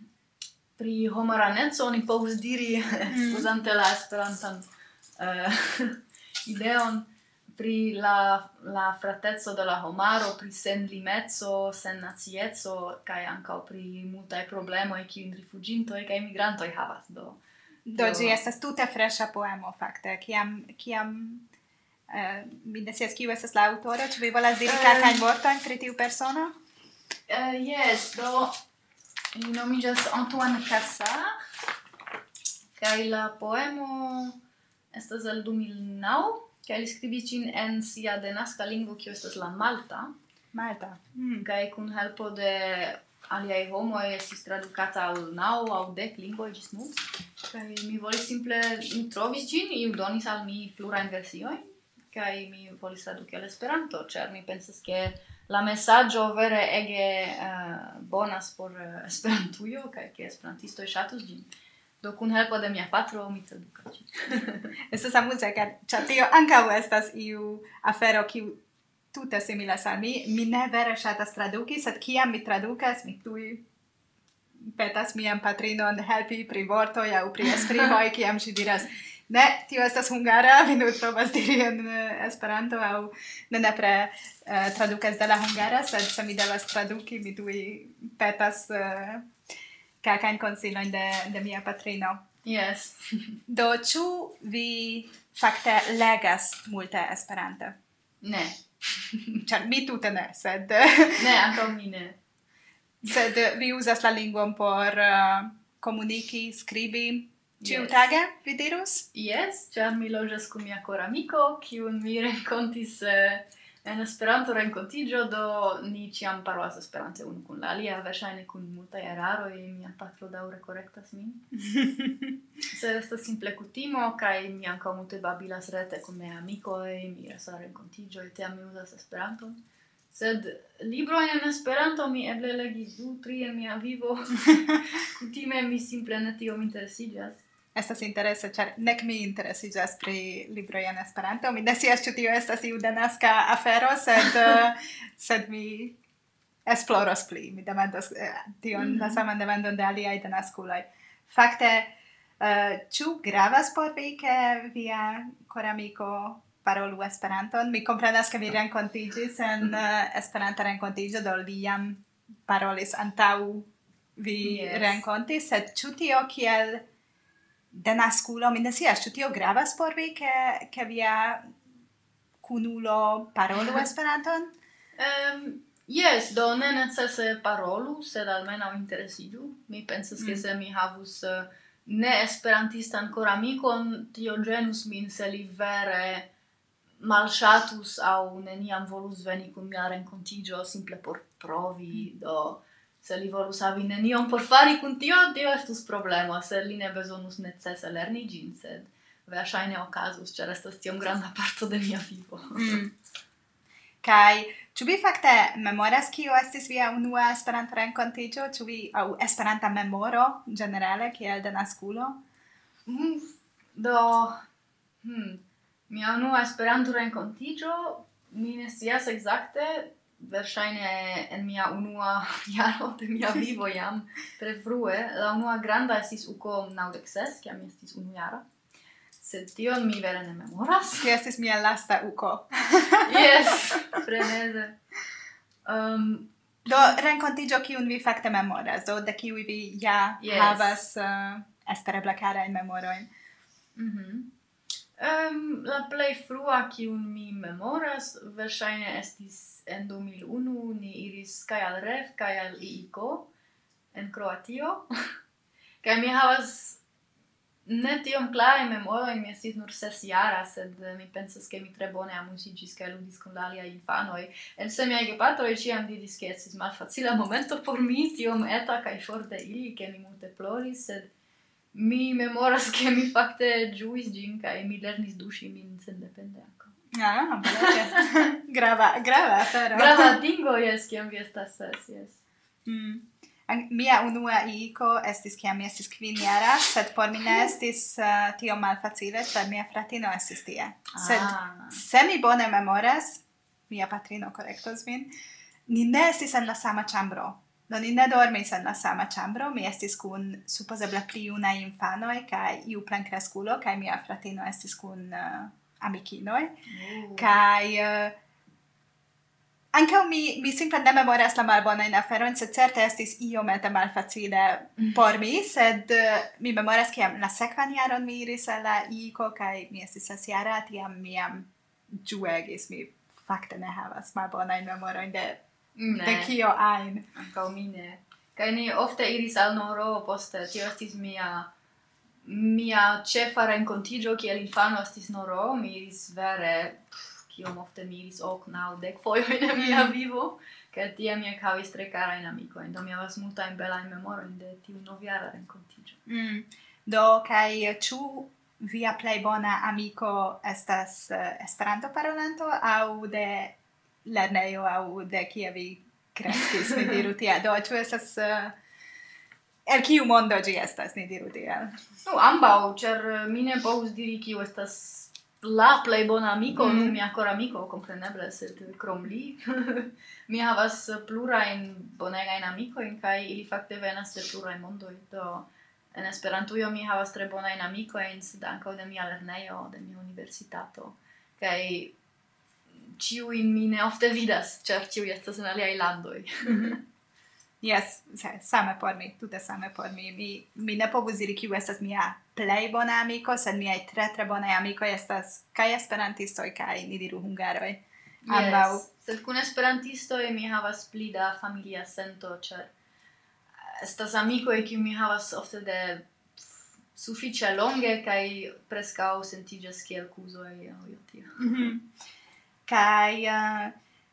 [SPEAKER 3] pri homoraneco, oni povus diri, mm. uzante la esperantan uh, ideon, pri la, la frateco de la homaro, pri senlimeco, sennacieco, kaj ankaŭ pri multaj problemoj, kiujn rifuĝintoj kaj migrantoj havas. Do,
[SPEAKER 2] do ĝi estas tute freŝa poemo, fakte, kiam kiam Uh, mi ne scias kiu estas la aŭtoro, ĉu vi volas diri kelkajn vortojn pri tiu persono?
[SPEAKER 3] Uh, yes, do li nomiĝas Antoine Cassard kaj la poemo estas el du mil naŭ kaj li skribis ĝin en sia denaska lingvo, kiu estas la malta.
[SPEAKER 2] Malta.
[SPEAKER 3] Mm. Kaj kun helpo de aliaj homoj estis tradukata al naŭ aŭ dek lingvoj ĝis nun. Kaj mi volis simple mi trovis ĝin, iu donis al mi plurajn versiojn. Kaj mi volis traduki al Esperanto, ĉar mi pensas ke la mesaĝo vere ege uh, bonas por uh, Esperantujo kaj ke esperantistoj ŝatus ĝin. Do kun helpo de mia patro mi tradukas ĝin.
[SPEAKER 2] Estas amuze, ĉar tio ankaŭ estas iu afero kiu tute similas al mi. Mi ne vere ŝatas traduki, sed kiam mi tradukas, mi tuj petas mian patrinon helpi pri vortoj aŭ pri esprimoj, kiam ŝi diras: ne, tio estas hungara, vi nur povas diri en uh, Esperanto aŭ ne nepre uh, tradukas de la hungara, sed se mi devas traduki, mi tuj petas uh, kelkajn konsilojn de, de mia patrino.
[SPEAKER 3] Yes.
[SPEAKER 2] Do, ĉu vi fakte legas multe Esperante?
[SPEAKER 3] Ne.
[SPEAKER 2] Ĉar mi tute ne, sed...
[SPEAKER 3] ne, ankaŭ mi ne.
[SPEAKER 2] Sed vi uzas la lingvon por uh, komuniki, skribi, ĉiutage, yes. Vi dirus?
[SPEAKER 3] Yes, ĉar mi loĝas kun mia koramiko, kiun mi renkontis uh, en Esperanto renkontiĝo, do ni ĉiam parolas Esperante unu kun la alia, verŝajne kun multaj eraroj, mia patro daŭre korektas min. Sed estas simple kutimo, kaj mi ankaŭ multe babilas rete kun miaj amikoj, mi iras al renkontiĝoj, tiam mi uzas Esperanton. Sed librojn en Esperanto mi eble legis du, tri en mia vivo. Kutime mi simple ne tiom interesiĝas.
[SPEAKER 2] Estas interese, ĉar nek mi interesiĝas pri libroj en Esperanto. Mi ne scias ĉu tio estas iu denaska afero, sed uh, sed mi esploros pli. Mi demandas uh, tion mm-hmm. la saman demandon de aliaj denaskuloj. Fakte, uh, ĉu gravas por vi ke via koramiko parolu Esperanton? Mi komprenas ke vi renkontiĝis en uh, Esperanta renkontiĝo, do li jam parolis antaŭ vi yes. renkontis, sed ĉu tio kiel denaskulo, mi ne scias, ĉu tio gravas por vi, ke, ke via kunulo parolu Esperanton?
[SPEAKER 3] Um, yes, do ne necese parolu, sed almenaŭ interesiĝu. Mi pensas mm. ke se mi havus uh, ne esperantistan koramikon, tio ĝenus min, se li vere malŝatus aŭ neniam volus veni kun mia renkontiĝo simple por provi, mm. do se li volus havi nenion por fari kun tio, tio estus problemo, se li ne bezonus necese lerni ĝin, sed verŝajne okazus, ĉar estas tiom granda parto de mia vivo.
[SPEAKER 2] Mm. Kaj ĉu vi fakte memoras kio estis via unua Esperanta renkontiĝo, ĉu vi aŭ Esperanta memoro ĝenerale kiel denaskulo?
[SPEAKER 3] Mm, do hmm, mia unua Esperanto renkontiĝo, mi ne scias ekzakte, verŝajne en mia unua jaro de mia vivo jam tre frue. La unua granda estis uko naŭdek ses, kiam mi estis unujara. Sed tion mi vere ne memoras.
[SPEAKER 2] Tio estis mia lasta uko.
[SPEAKER 3] Yes, freneze. Um,
[SPEAKER 2] do renkontiĝo kiun vi fakte memoras, do de kiuj vi ja yes. havas uh, espereble karajn memorojn.
[SPEAKER 3] Mhm. Um, la plej frua kiun mi memoras verŝajne estis en du mil unu, ni iris kaj al Ref kaj al Iiko en Kroatio. Kaj mi havas ne tiom klare memoroj, mi estis nur ses jara, sed mi pensas ke mi tre bone amuziĝis kaj ludis kun la aliaj infanoj. En se miaj gepatroj ĉiam diris ke estis malfacila momento por mi, tiom eta kaj for de ili, ke mi multe ploris, sed mi memoras ke mi fakte ĝuis ĝin kaj mi lernis duŝi min sendepende ankaŭ.
[SPEAKER 2] Ah, belege. grava, grava afero.
[SPEAKER 3] Grava atingo, jes, kiam vi estas ses, jes.
[SPEAKER 2] Mm. An- Mia unua iiko estis kiam mi estis kvinjara, sed por mi ne estis uh, tiom malfacile, ĉar mia fratino estis tie. Sed
[SPEAKER 3] Ah.
[SPEAKER 2] se mi bone memoras, mia patrino korektos min, ni ne estis en la sama ĉambro. Do ni ne dormis en la sama ĉambro, mi estis kun supozeble pli junaj infanoj kaj iu plenkreskulo, kaj mia fratino estis kun uh, amikinoj.
[SPEAKER 3] Uh.
[SPEAKER 2] Kaj uh, ankaŭ mi, mi simple ne memoras la malbonajn aferojn, sed certe estis iomete malfacile por mi, sed uh, mi memoras kiam la sekvan jaron mi iris al la iiko kaj mi estis sesjara, tiam mi jam ĝuegis, mi fakte ne havas malbonajn memorojn de,
[SPEAKER 3] Ne.
[SPEAKER 2] de kio ajn.
[SPEAKER 3] Ankaŭ mi ne. Kaj ni ofte iris al Noro poste, tio estis mia mia ĉefa renkontiĝo kiel infano estis Noro, mi iris vere, pff, kiom ofte mi iris ok, naŭ, dek fojojn en mia vivo, kaj tie mi ekhavis tre karajn amikojn, do mi havas multajn belajn memorojn de tiu novjara renkontiĝo.
[SPEAKER 2] Mm. Do, kaj ĉu via plej bona amiko estas uh, Esperanto-parolanto aŭ de lernejo aŭ de kie vi kreskis, ni diru tiel. Do, ĉu estas uh, el kiu mondo ĝi estas, ni diru tiel?
[SPEAKER 3] Nu, ambaŭ, ĉar mi ne povus diri kiu estas la plej bona amiko,
[SPEAKER 2] Mm.
[SPEAKER 3] nu mia koramiko, kompreneble, sed krom li, mi havas plurajn bonegajn amikojn, kaj ili fakte venas de pluraj mondoj. Do, en Esperantujo mi havas tre bonajn amikojn, sed ankaŭ de mia lernejo, de mia universitato. Kaj ĉiujn mi ne ofte vidas, ĉar ĉiuj estas en aliaj landoj.
[SPEAKER 2] Yes, se- same por mi, tute same por mi. Mi, mi ne povus diri kiu estas mia plej bona amiko, sed miaj tre tre bonaj amikoj estas kaj esperantistoj kaj ni diru hungaroj. Ambaŭ.
[SPEAKER 3] Yes, sed kun esperantistoj mi havas pli da familia sento, ĉar estas amikoj kiu mi havas ofte de sufiĉe longe kaj preskaŭ sentiĝas kiel kuzoj aŭ io tio.
[SPEAKER 2] Mhm. Kai uh,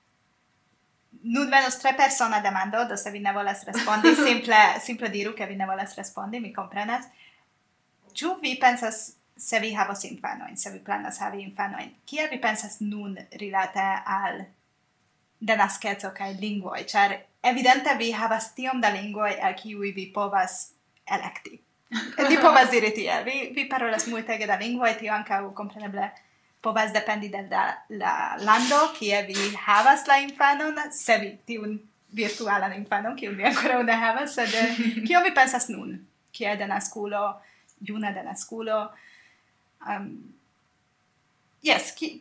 [SPEAKER 2] nun venos tre persona demando, do se vi ne volas respondi, simple, simple diru ke vi ne volas respondi, mi komprenas. Ĉu vi pensas, se vi havos infanojn, se vi planas havi infanojn, kiel vi pensas nun rilate al denaskeco kaj lingvoj? Ĉar evidente vi havas tiom da lingvoj, al kiuj vi povas elekti. Vi povas diri tiel, vi, vi parolas multege da lingvoj, tio ankaŭ kompreneble povas dependi de la, la lando kie vi havas la infanon, se vi tiun virtualan infanon, kiun vi ankoraŭ ne havas, sed eh, kio vi pensas nun? Kiel denaskulo, juna denaskulo? Um, yes, ki,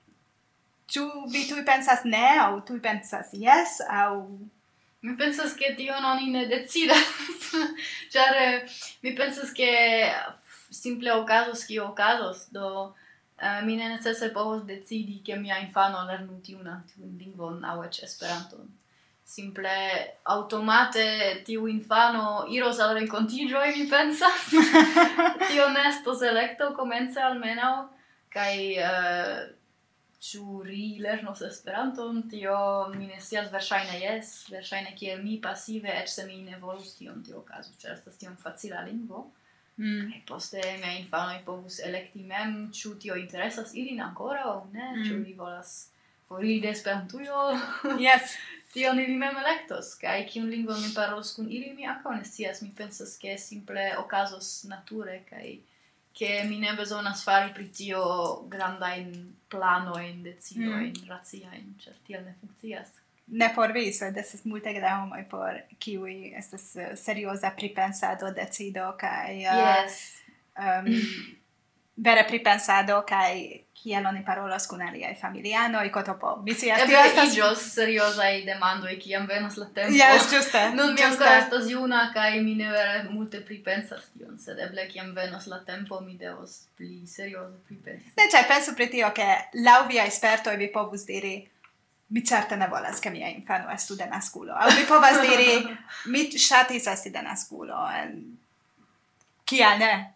[SPEAKER 2] ĉu vi tuj pensas ne, aŭ tuj pensas yes, aŭ...
[SPEAKER 3] Mi pensas ke tion oni ne decidas, ĉar eh, mi pensas ke simple okazos kio okazos, do Uh, mi ne necese povos decidi ke mia infano lernu tiun tiun lingvon aŭ eĉ Esperanton. Simple aŭtomate tiu infano iros al renkontiĝoj, mi pensas. Tio ne estos elekto komence almenaŭ, kaj uh, ĉu ri lernos Esperanton, tio mi ne scias, verŝajne jes, verŝajne kiel mi pasive, eĉ se mi ne volus tion tio okazu, ĉar estas tiom facila lingvo.
[SPEAKER 2] Mm.
[SPEAKER 3] Kaj poste mia infanoj povus elekti mem, ĉu tio interesas ilin ankoraŭ aŭ ne,
[SPEAKER 2] Mm.
[SPEAKER 3] ĉu li volas foriri de Esperantujo.
[SPEAKER 2] Yes.
[SPEAKER 3] Tion ili mem elektos, kaj kiun lingvon mi parolos kun ili, mi ankaŭ ne scias. Mi pensas ke simple okazos nature kaj ke mi ne bezonas fari pri tio grandajn planojn, decidojn,
[SPEAKER 2] Mm.
[SPEAKER 3] raciajn, ĉar tiel ne funkcias.
[SPEAKER 2] Ne por vi, sed estas multege da homoj por kiuj estas uh, serioza pripensado, decido kaj uh,
[SPEAKER 3] Yes.
[SPEAKER 2] um, vere pripensado kaj kiel oni parolas kun aliaj familianoj, kotopo. Mi scias, tio
[SPEAKER 3] Eble
[SPEAKER 2] estas...
[SPEAKER 3] iĝos seriozaj demandoj, kiam venos la tempo.
[SPEAKER 2] Yes, ĝuste.
[SPEAKER 3] Nun mi
[SPEAKER 2] ĝuste.
[SPEAKER 3] ancora estas juna kaj mi ne vere multe pripensas tion, sed eble kiam venos la tempo mi devos pli serioze pripensi.
[SPEAKER 2] Ne, cioè, penso pri tio che laŭ viaj spertoj vi povus diri mi certe ne volas ke mia infano estu denaskulo. Aŭ vi povas diri mi ŝatis esti denaskulo. en- Kial ne?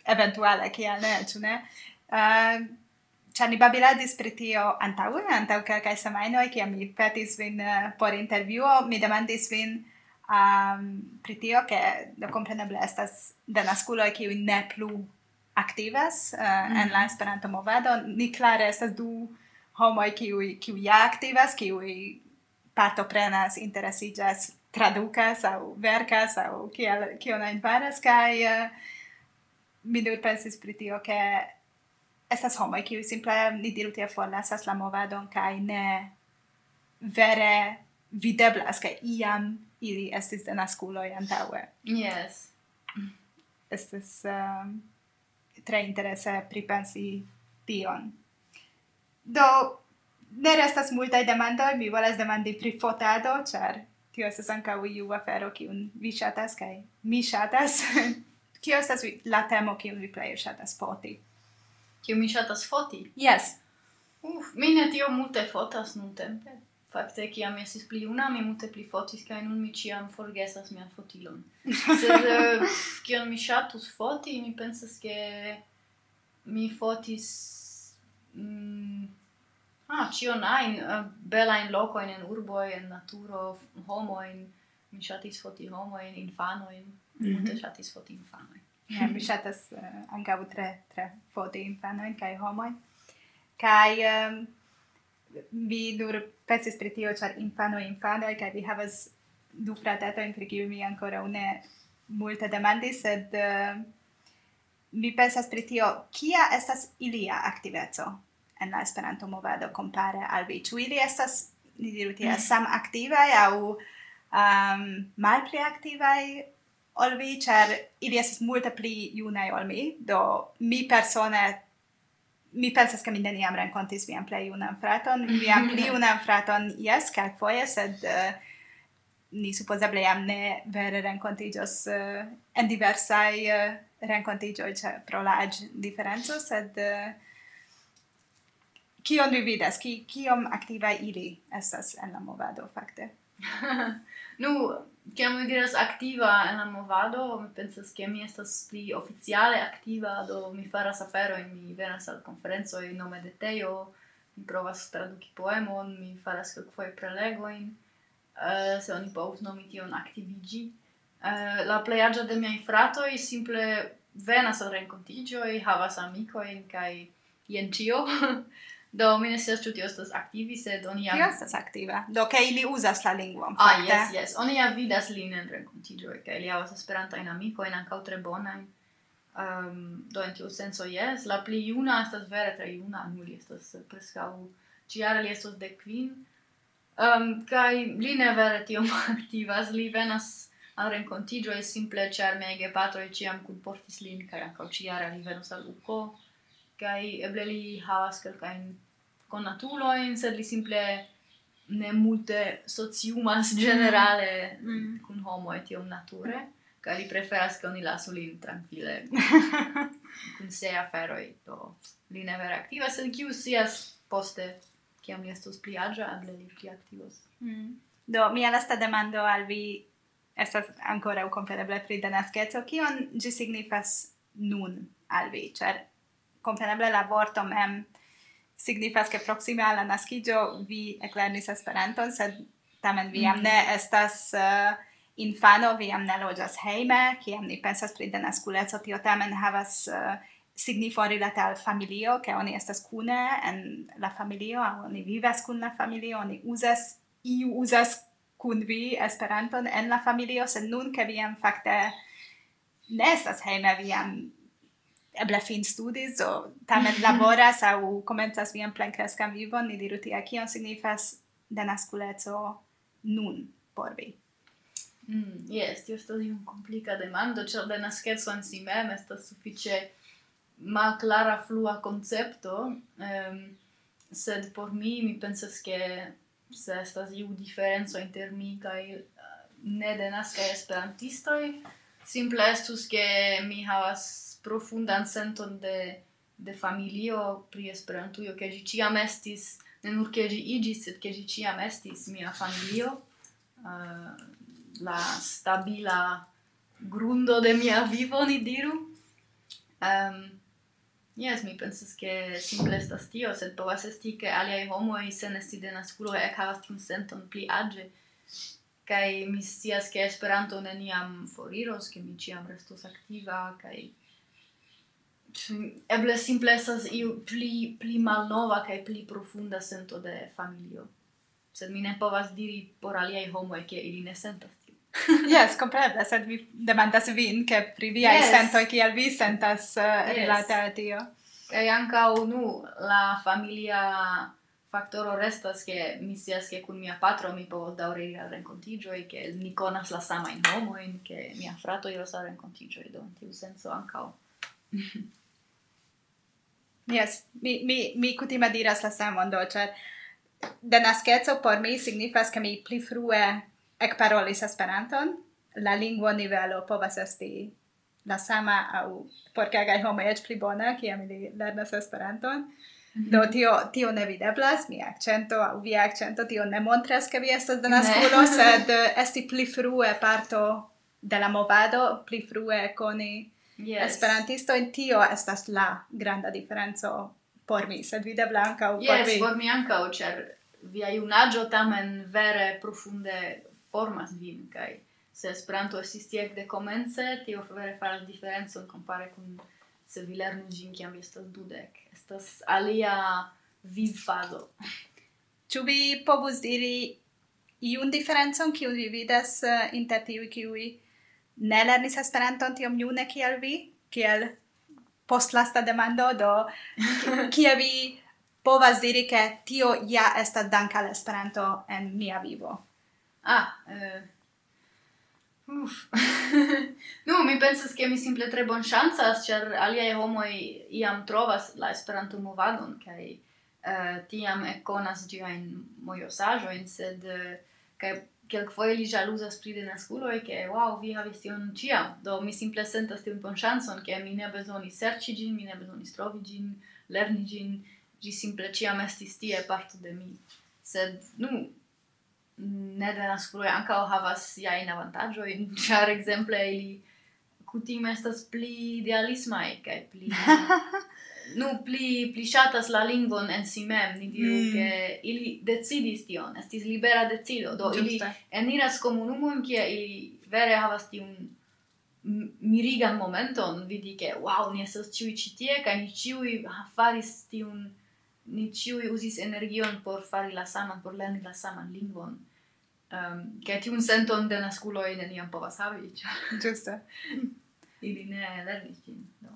[SPEAKER 2] eventuale kiel ne, ĉu ne? Uh, Ĉar ni babiladis pri tio antaŭe, antaŭ kelkaj semajnoj, kiam mi petis vin uh, por intervjuo, mi demandis vin um, pri tio, ke do kompreneble estas denaskuloj kiuj ne plu aktivas uh, mm. en la Esperanto-movado. Ni klare estas du homoj kiuj kiuj ja aktivas, kiuj partoprenas, interesiĝas, tradukas aŭ verkas aŭ kiel kion ajn faras, kaj uh, mi nur pensis pri tio, ke estas homoj kiuj simple, ni diru tiel, forlasas la movadon kaj ne vere videblas, ke iam ili estis denaskuloj antaŭe.
[SPEAKER 3] Yes.
[SPEAKER 2] Estas um, tre interese pripensi tion. Do, ne restas multaj demandoj, mi volas demandi pri fotado, ĉar tio estas ankaŭ iu afero kiun vi ŝatas kaj mi ŝatas. Kio estas vi- la temo kiun vi pleje ŝatas foti?
[SPEAKER 3] Kiu mi ŝatas foti?
[SPEAKER 2] Yes.
[SPEAKER 3] Uf, mi ne tio multe fotas nuntempe. Fakte, kiam mi estis pli juna, mi multe pli fotis, kaj nun mi ĉiam forgesas mian fotilon. Sed uh, kion mi ŝatus foti, mi pensas, ke mi fotis mm, ah, ĉion ajn, uh, belajn lokojn en urboj, en naturo, homojn. Mi ŝatis foti homojn, infanojn. Mi multe ŝatis foti infanojn.
[SPEAKER 2] Ja, mi ŝatas uh, ankaŭ tre, tre foti infanojn kaj homojn. Kaj um, vi nur pensis pri tio, ĉar infanoj, infanoj, kaj vi havas du fratetojn, pri kiuj mi ankoraŭ ne multe demandis, sed uh, mi pensas pri tio, kia estas ilia aktiveco en la Esperanto-movado kompare al vi? Ĉu ili estas, ni diru tiel, samaktivaj aŭ um, malpli aktivaj ol vi, ĉar ili estas multe pli junaj ol mi, do mi persone mi pensas ke mi neniam renkontis vian plej junan fraton, vian pli junan fraton, yes, kelkfoje, sed uh, ni supozeble jam ne vere renkontiĝos uh, en diversaj uh, renkontiĝoj ĉar pro la aĝ-diferenco, sed uh, kion vi vidas? Ki, kiom aktivaj ili estas en la movado, fakte?
[SPEAKER 3] Nu, kiam mi diras aktiva en la movado, mi pensas ke mi estas pli oficiale aktiva, do mi faras aferojn, mi venas al konferencoj nome de Teo, mi provas traduki poemon, mi faras kelkfoje prelegojn, uh, se oni povus nomi tion aktiviĝi. Uh, la plej aĝa de miaj fratoj simple venas al renkontiĝoj, havas amikojn kaj jen ĉio. Do mi ne scias ĉu tio estas aktivi, sed oni jam...
[SPEAKER 2] Tio estas aktiva. Do ke ili uzas la lingvon,
[SPEAKER 3] Ah,
[SPEAKER 2] fakte.
[SPEAKER 3] yes, yes. Oni ja vidas lin en renkontiĝoj, kaj li havas esperantajn amikojn, ankaŭ tre bonajn. Um, do en tiu senso, yes. La pli juna estas vere tre juna, nu li estas preskaŭ ĉiare li estos dek kvin. Um, kaj li ne vere tiom aktivas, li venas al renkontiĝoj simple ĉar miaj gepatroj ĉiam kunportis lin, kaj ankaŭ ĉiare li venos al uko. Kaj eble li havas kelkajn konatulojn, sed li simple ne multe sociumas generale
[SPEAKER 2] Mm.
[SPEAKER 3] kun homoj tiom nature, kaj li preferas ke oni lasu lin trankvile kun siaj aferoj, do li ne vere aktivas, sed kiu scias poste, kiam li estos pli aĝa, eble li pli aktivos.
[SPEAKER 2] Mm. Do, mia lasta demando al vi estas ankoraŭ kompreneble pri denaskeco. Kion ĝi signifas nun al vi? Ĉar kompreneble la vorto mem signifas ke proksime al la naskiĝo vi eklernis Esperanton, sed tamen vi jam ne estas uh, infano, vi jam ne loĝas hejme, kiam ni pensas pri denaskuleco, tio tamen havas uh, signifon rilate al familio, ke oni estas kune en la familio, aŭ oni vivas kun la familio, oni uzas, iu uzas kun vi Esperanton en la familio, sed nun ke vi jam fakte ne estas hejme, vi jam eble fin studis, o tamen laboras aŭ komencas vian plenkreskan vivon, ni diru tia, kion signifas denaskuleco nun por vi?
[SPEAKER 3] Mm, yes, tio estas iom komplika demando, ĉar denaskeco en si mem estas sufiĉe malklara flua koncepto, um, sed por mi, mi pensas ke se estas iu diferenco inter mi kaj uh, ne denaskaj esperantistoj, simple estus ke mi havas profundan senton de, de familio pri Esperantujo, ke ĝi ĉiam estis, ne nur ke ĝi iĝis, sed ke ĝi ĉiam estis mia familio, uh, la stabila grundo de mia vivo, ni diru. Um, yes, mi pensas che simple estas tio, sed povas esti che aliai homoi sen esti de naskulo ek havas tiun senton pli aĝe. Kaj mi scias che Esperanto neniam foriros, che mi ciam restos aktiva, kaj eble simple estas iu pli, pli malnova kaj pli profunda sento de familio. Sed mi ne povas diri por aliai homoi che ili ne sentas tio.
[SPEAKER 2] Yes, compreble, sed mi demandas vin che pri viai
[SPEAKER 3] Yes.
[SPEAKER 2] sentoi kiel vi sentas uh,
[SPEAKER 3] Yes.
[SPEAKER 2] rilate al tio.
[SPEAKER 3] Kaj ankaŭ nu la familia faktoro restas che mi scias che kun mia patro mi povas daŭre iri al renkontiĝoj, ke ni konas la samajn homojn, ke mia frato iros al renkontiĝoj, do en tiu senco ankaŭ.
[SPEAKER 2] Yes, mi, mi, mi kutime diras la samon, do, ĉar de naskeco por mi signifas ke mi pli frue ekparolis Esperanton, la lingvo nivelo povas esti la sama aŭ por kelkaj homoj eĉ pli bona, kiam ili lernas Esperanton. Do tio, tio ne videblas, mia akĉento aŭ via akĉento, tio ne montras ke vi estas de naskulo, sed eh, esti pli frue parto de la movado, pli frue koni
[SPEAKER 3] Yes.
[SPEAKER 2] Esperantisto en tio estas la granda diferenco por mi, sed videbla ankaŭ por
[SPEAKER 3] Yes,
[SPEAKER 2] vi.
[SPEAKER 3] por mi ankaŭ, ĉar via junaĝo tamen vere profunde formas vin, kaj se Esperanto estis tiek dekomence, tio vere faras diferencon kompare kun se vi lernu ĝin kiam vi estas dudek. Estas alia vivfazo.
[SPEAKER 2] Ĉu vi povus diri iun diferencon kiun vi vidas uh, inter tiuj kiuj ne lernis Esperanton tiom june kiel vi, kiel postlasta demando, do kie vi povas diri ke tio ja estas dank al Esperanto en mia vivo.
[SPEAKER 3] Ah, eh, uf. Nu, mi pensas ke mi simple tre bonŝancas, ĉar aliaj homoj iam trovas la Esperanto-movadon, kaj uh, tiam ekkonas ĝiajn mojosaĵojn, sed uh, kaj kelkfoje li ĵaluzas pri denaskuloj, ke wow, vi havis tion ĉiam. Do mi simple sentas tiun bonŝancon, ke mi ne bezonis serĉi ĝin, mi ne bezonis trovi ĝin, lerni ĝin, ĝi simple ĉiam estis tie parto de mi. Sed, nu, ne denaskuloj ankaŭ havas siajn avantaĝojn, ĉar ekzemple ili kutime estas pli idealismaj kaj pli nu pli pli ŝatas la lingvon en si mem, ni diru
[SPEAKER 2] Mm.
[SPEAKER 3] ke ili decidis tion, estis libera decido, do ili
[SPEAKER 2] Ĝuste.
[SPEAKER 3] eniras komunumon kie ili vere havas tiun m- mirigan momenton, vidi ke wow, ni estas ĉiuj ĉi tie kaj ni ĉiuj faris tiun, ni ĉiuj uzis energion por fari la saman, por lerni la saman lingvon. Um, kaj tiun senton de naskuloj neniam povas havi, ĉar
[SPEAKER 2] Ĝuste.
[SPEAKER 3] ili ne lernis ĝin. Do.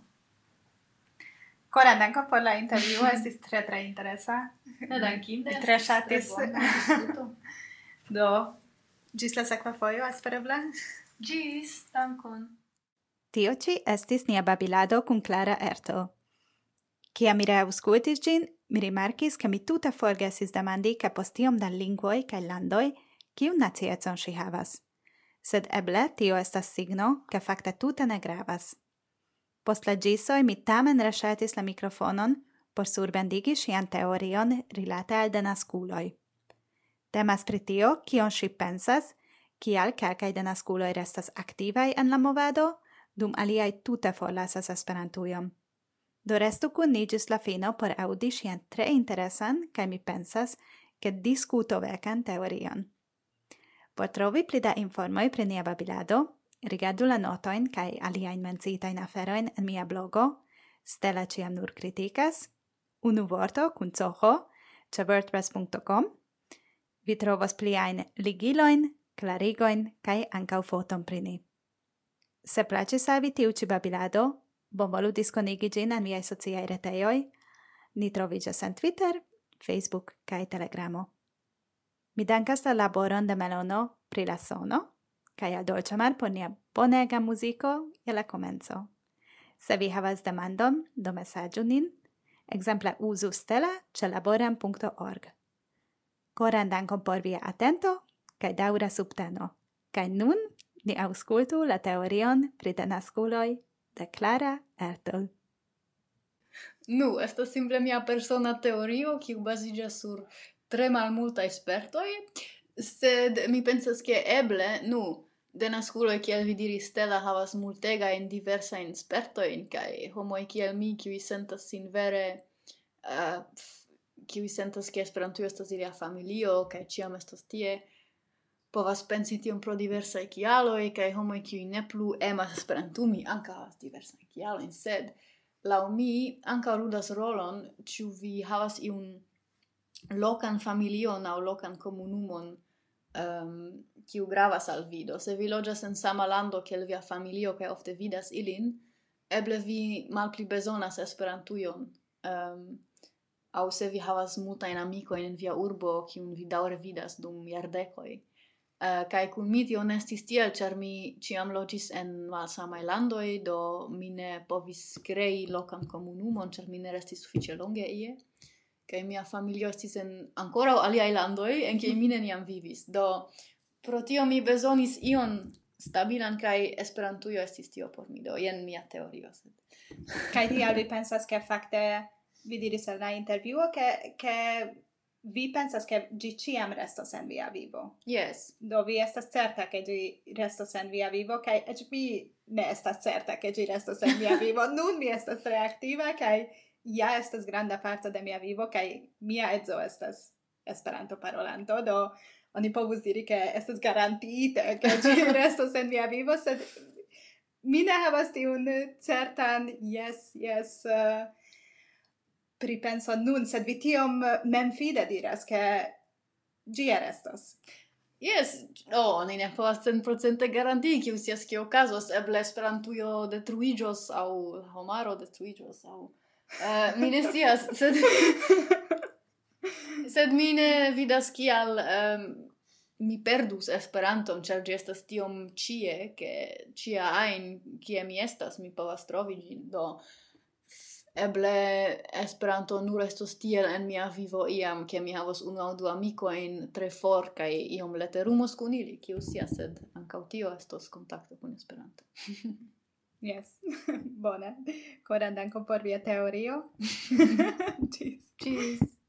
[SPEAKER 2] Koran dankon por la intervjuo, estis tre tre interesa.
[SPEAKER 3] Ne dankinde.
[SPEAKER 2] Mi tre ŝatis.
[SPEAKER 3] Tre bona diskuto.
[SPEAKER 2] Do, ĝis la sekva fojo, espereble.
[SPEAKER 3] Ĝis, dankon.
[SPEAKER 2] Tio ci estis nia babilado kun Clara Erto. Kiam mi reaŭskultis ĝin, mi rimarkis ke mi tute forgesis demandi ke post tiom da lingvoj kaj landoj, kiun naciecon ŝi havas. Sed eble tio estas signo, ke fakte tute ne gravas. Post la ĝisoj mi tamen reŝetis la mikrofonon por surbendigi ŝian teorion rilate al denaskuloj. Temas pri tio, kion ŝi pensas, kial kelkaj denaskuloj restas aktivaj en la movado, dum aliaj tute forlasas Esperantujon. Do restu kun ni ĝis la fino por aŭdi ŝian tre interesan kaj mi pensas, ke diskutovekan teorion. Por trovi pli da informoj pri nia babilado, rigardu la notojn kaj aliajn menciitajn aferojn en mia blogo, Stella ĉiam nur kritikas, unu vorto kun coho, ĉe wordpress punto com. Vi trovos pliajn ligilojn, klarigojn kaj ankaŭ foton pri ni. Se plaĉis al vi tiu ĉi babilado, bonvolu diskonigi ĝin en viaj sociaj retejoj. Ni troviĝas en Twitter, Facebook kaj Telegramo. Mi dankas la laboron de Melono pri la sono, kaj al Dolĉamar por nia bonega muziko je la komenco. Se vi havas demandon, do mesaĝu nin, ekzemple uzu Stella ĉe laboram punkto org. Koran dankon por via atento kaj daŭra subteno. Kaj nun ni aŭskultu la teorion pri denaskuloj de Clara Ertl.
[SPEAKER 3] Nu, estas simple mia persona teorio, kiu baziĝas sur tre malmultaj spertoj, sed mi pensas ke eble, nu, de nasculoj, kiel vi diris, Stella havas multegajn diversajn spertojn, kaj homoj kiel mi, kiuj sentas sin vere, uh, kiuj sentas ke Esperantujo estas ilia familio, kaj ĉiam estos tie, povas pensi tion pro diversaj kialoj, kaj homoj kiuj ne plu emas esperantumi ankaŭ havas diversajn kialojn, sed laŭ mi ankaŭ ludas rolon, ĉu vi havas iun lokan familion aŭ lokan komunumon, um, kiu gravas al vi. Do se vi loĝas en sama lando kiel via familio kaj ofte vidas ilin, eble vi malpli bezonas Esperantujon. Um, aŭ se vi havas multajn amikojn en via urbo, kiun vi daŭre vidas dum jardekoj. Uh, kaj kun mi tio ne estis tiel, ĉar mi ĉiam loĝis en malsamaj landoj, do mi ne povis krei lokan komunumon, ĉar mi ne restis sufiĉe longe ie. Kaj mia familio estis en ankoraŭ aliaj landoj, en kiuj mi neniam vivis. Do pro tio mi bezonis ion stabilan, kaj Esperantujo estis tio por mi. Do jen mia teorio.
[SPEAKER 2] Kaj tial vi pensas ke fakte vi diris en la intervjuo ke ke vi pensas ke ĝi ĉiam restos en via vivo.
[SPEAKER 3] Yes.
[SPEAKER 2] Do vi estas certa ke ĝi restos en via vivo, kaj eĉ mi ne estas certa ke ĝi restos en via vivo. Nun mi estas tre aktiva kaj ja estas granda parto de mia vivo, kaj mia edzo estas Esperanto parolanto, do oni povus diri ke estas garantiite ke ĝi restos en mia vivo, sed mi ne havas tiun certan yes, yes uh, pripenson nun, sed vi tiom memfide diras ke ĝi restos.
[SPEAKER 3] Yes, oh, oni ne povas centprocente garantii, kiu scias kio okazos, eble Esperantujo detruiĝos aŭ homaro detruiĝos aŭ Uh, mi ne scias, sed sed mi ne vidas kial um, mi perdus Esperanton, ĉar ĝi estas tiom ĉie, ke ĉia ajn kie mi estas, mi povas trovi ĝin. Do eble Esperanto nur estos tiel en mia vivo iam, ke mi havos unu aŭ du amikojn tre for kaj iom leterumos kun ili, kiu scias, sed ankaŭ tio estos kontakto kun Esperanto.
[SPEAKER 2] Yes, bone. Koran dankon por via teorio. Ĝis.
[SPEAKER 3] Ĝis.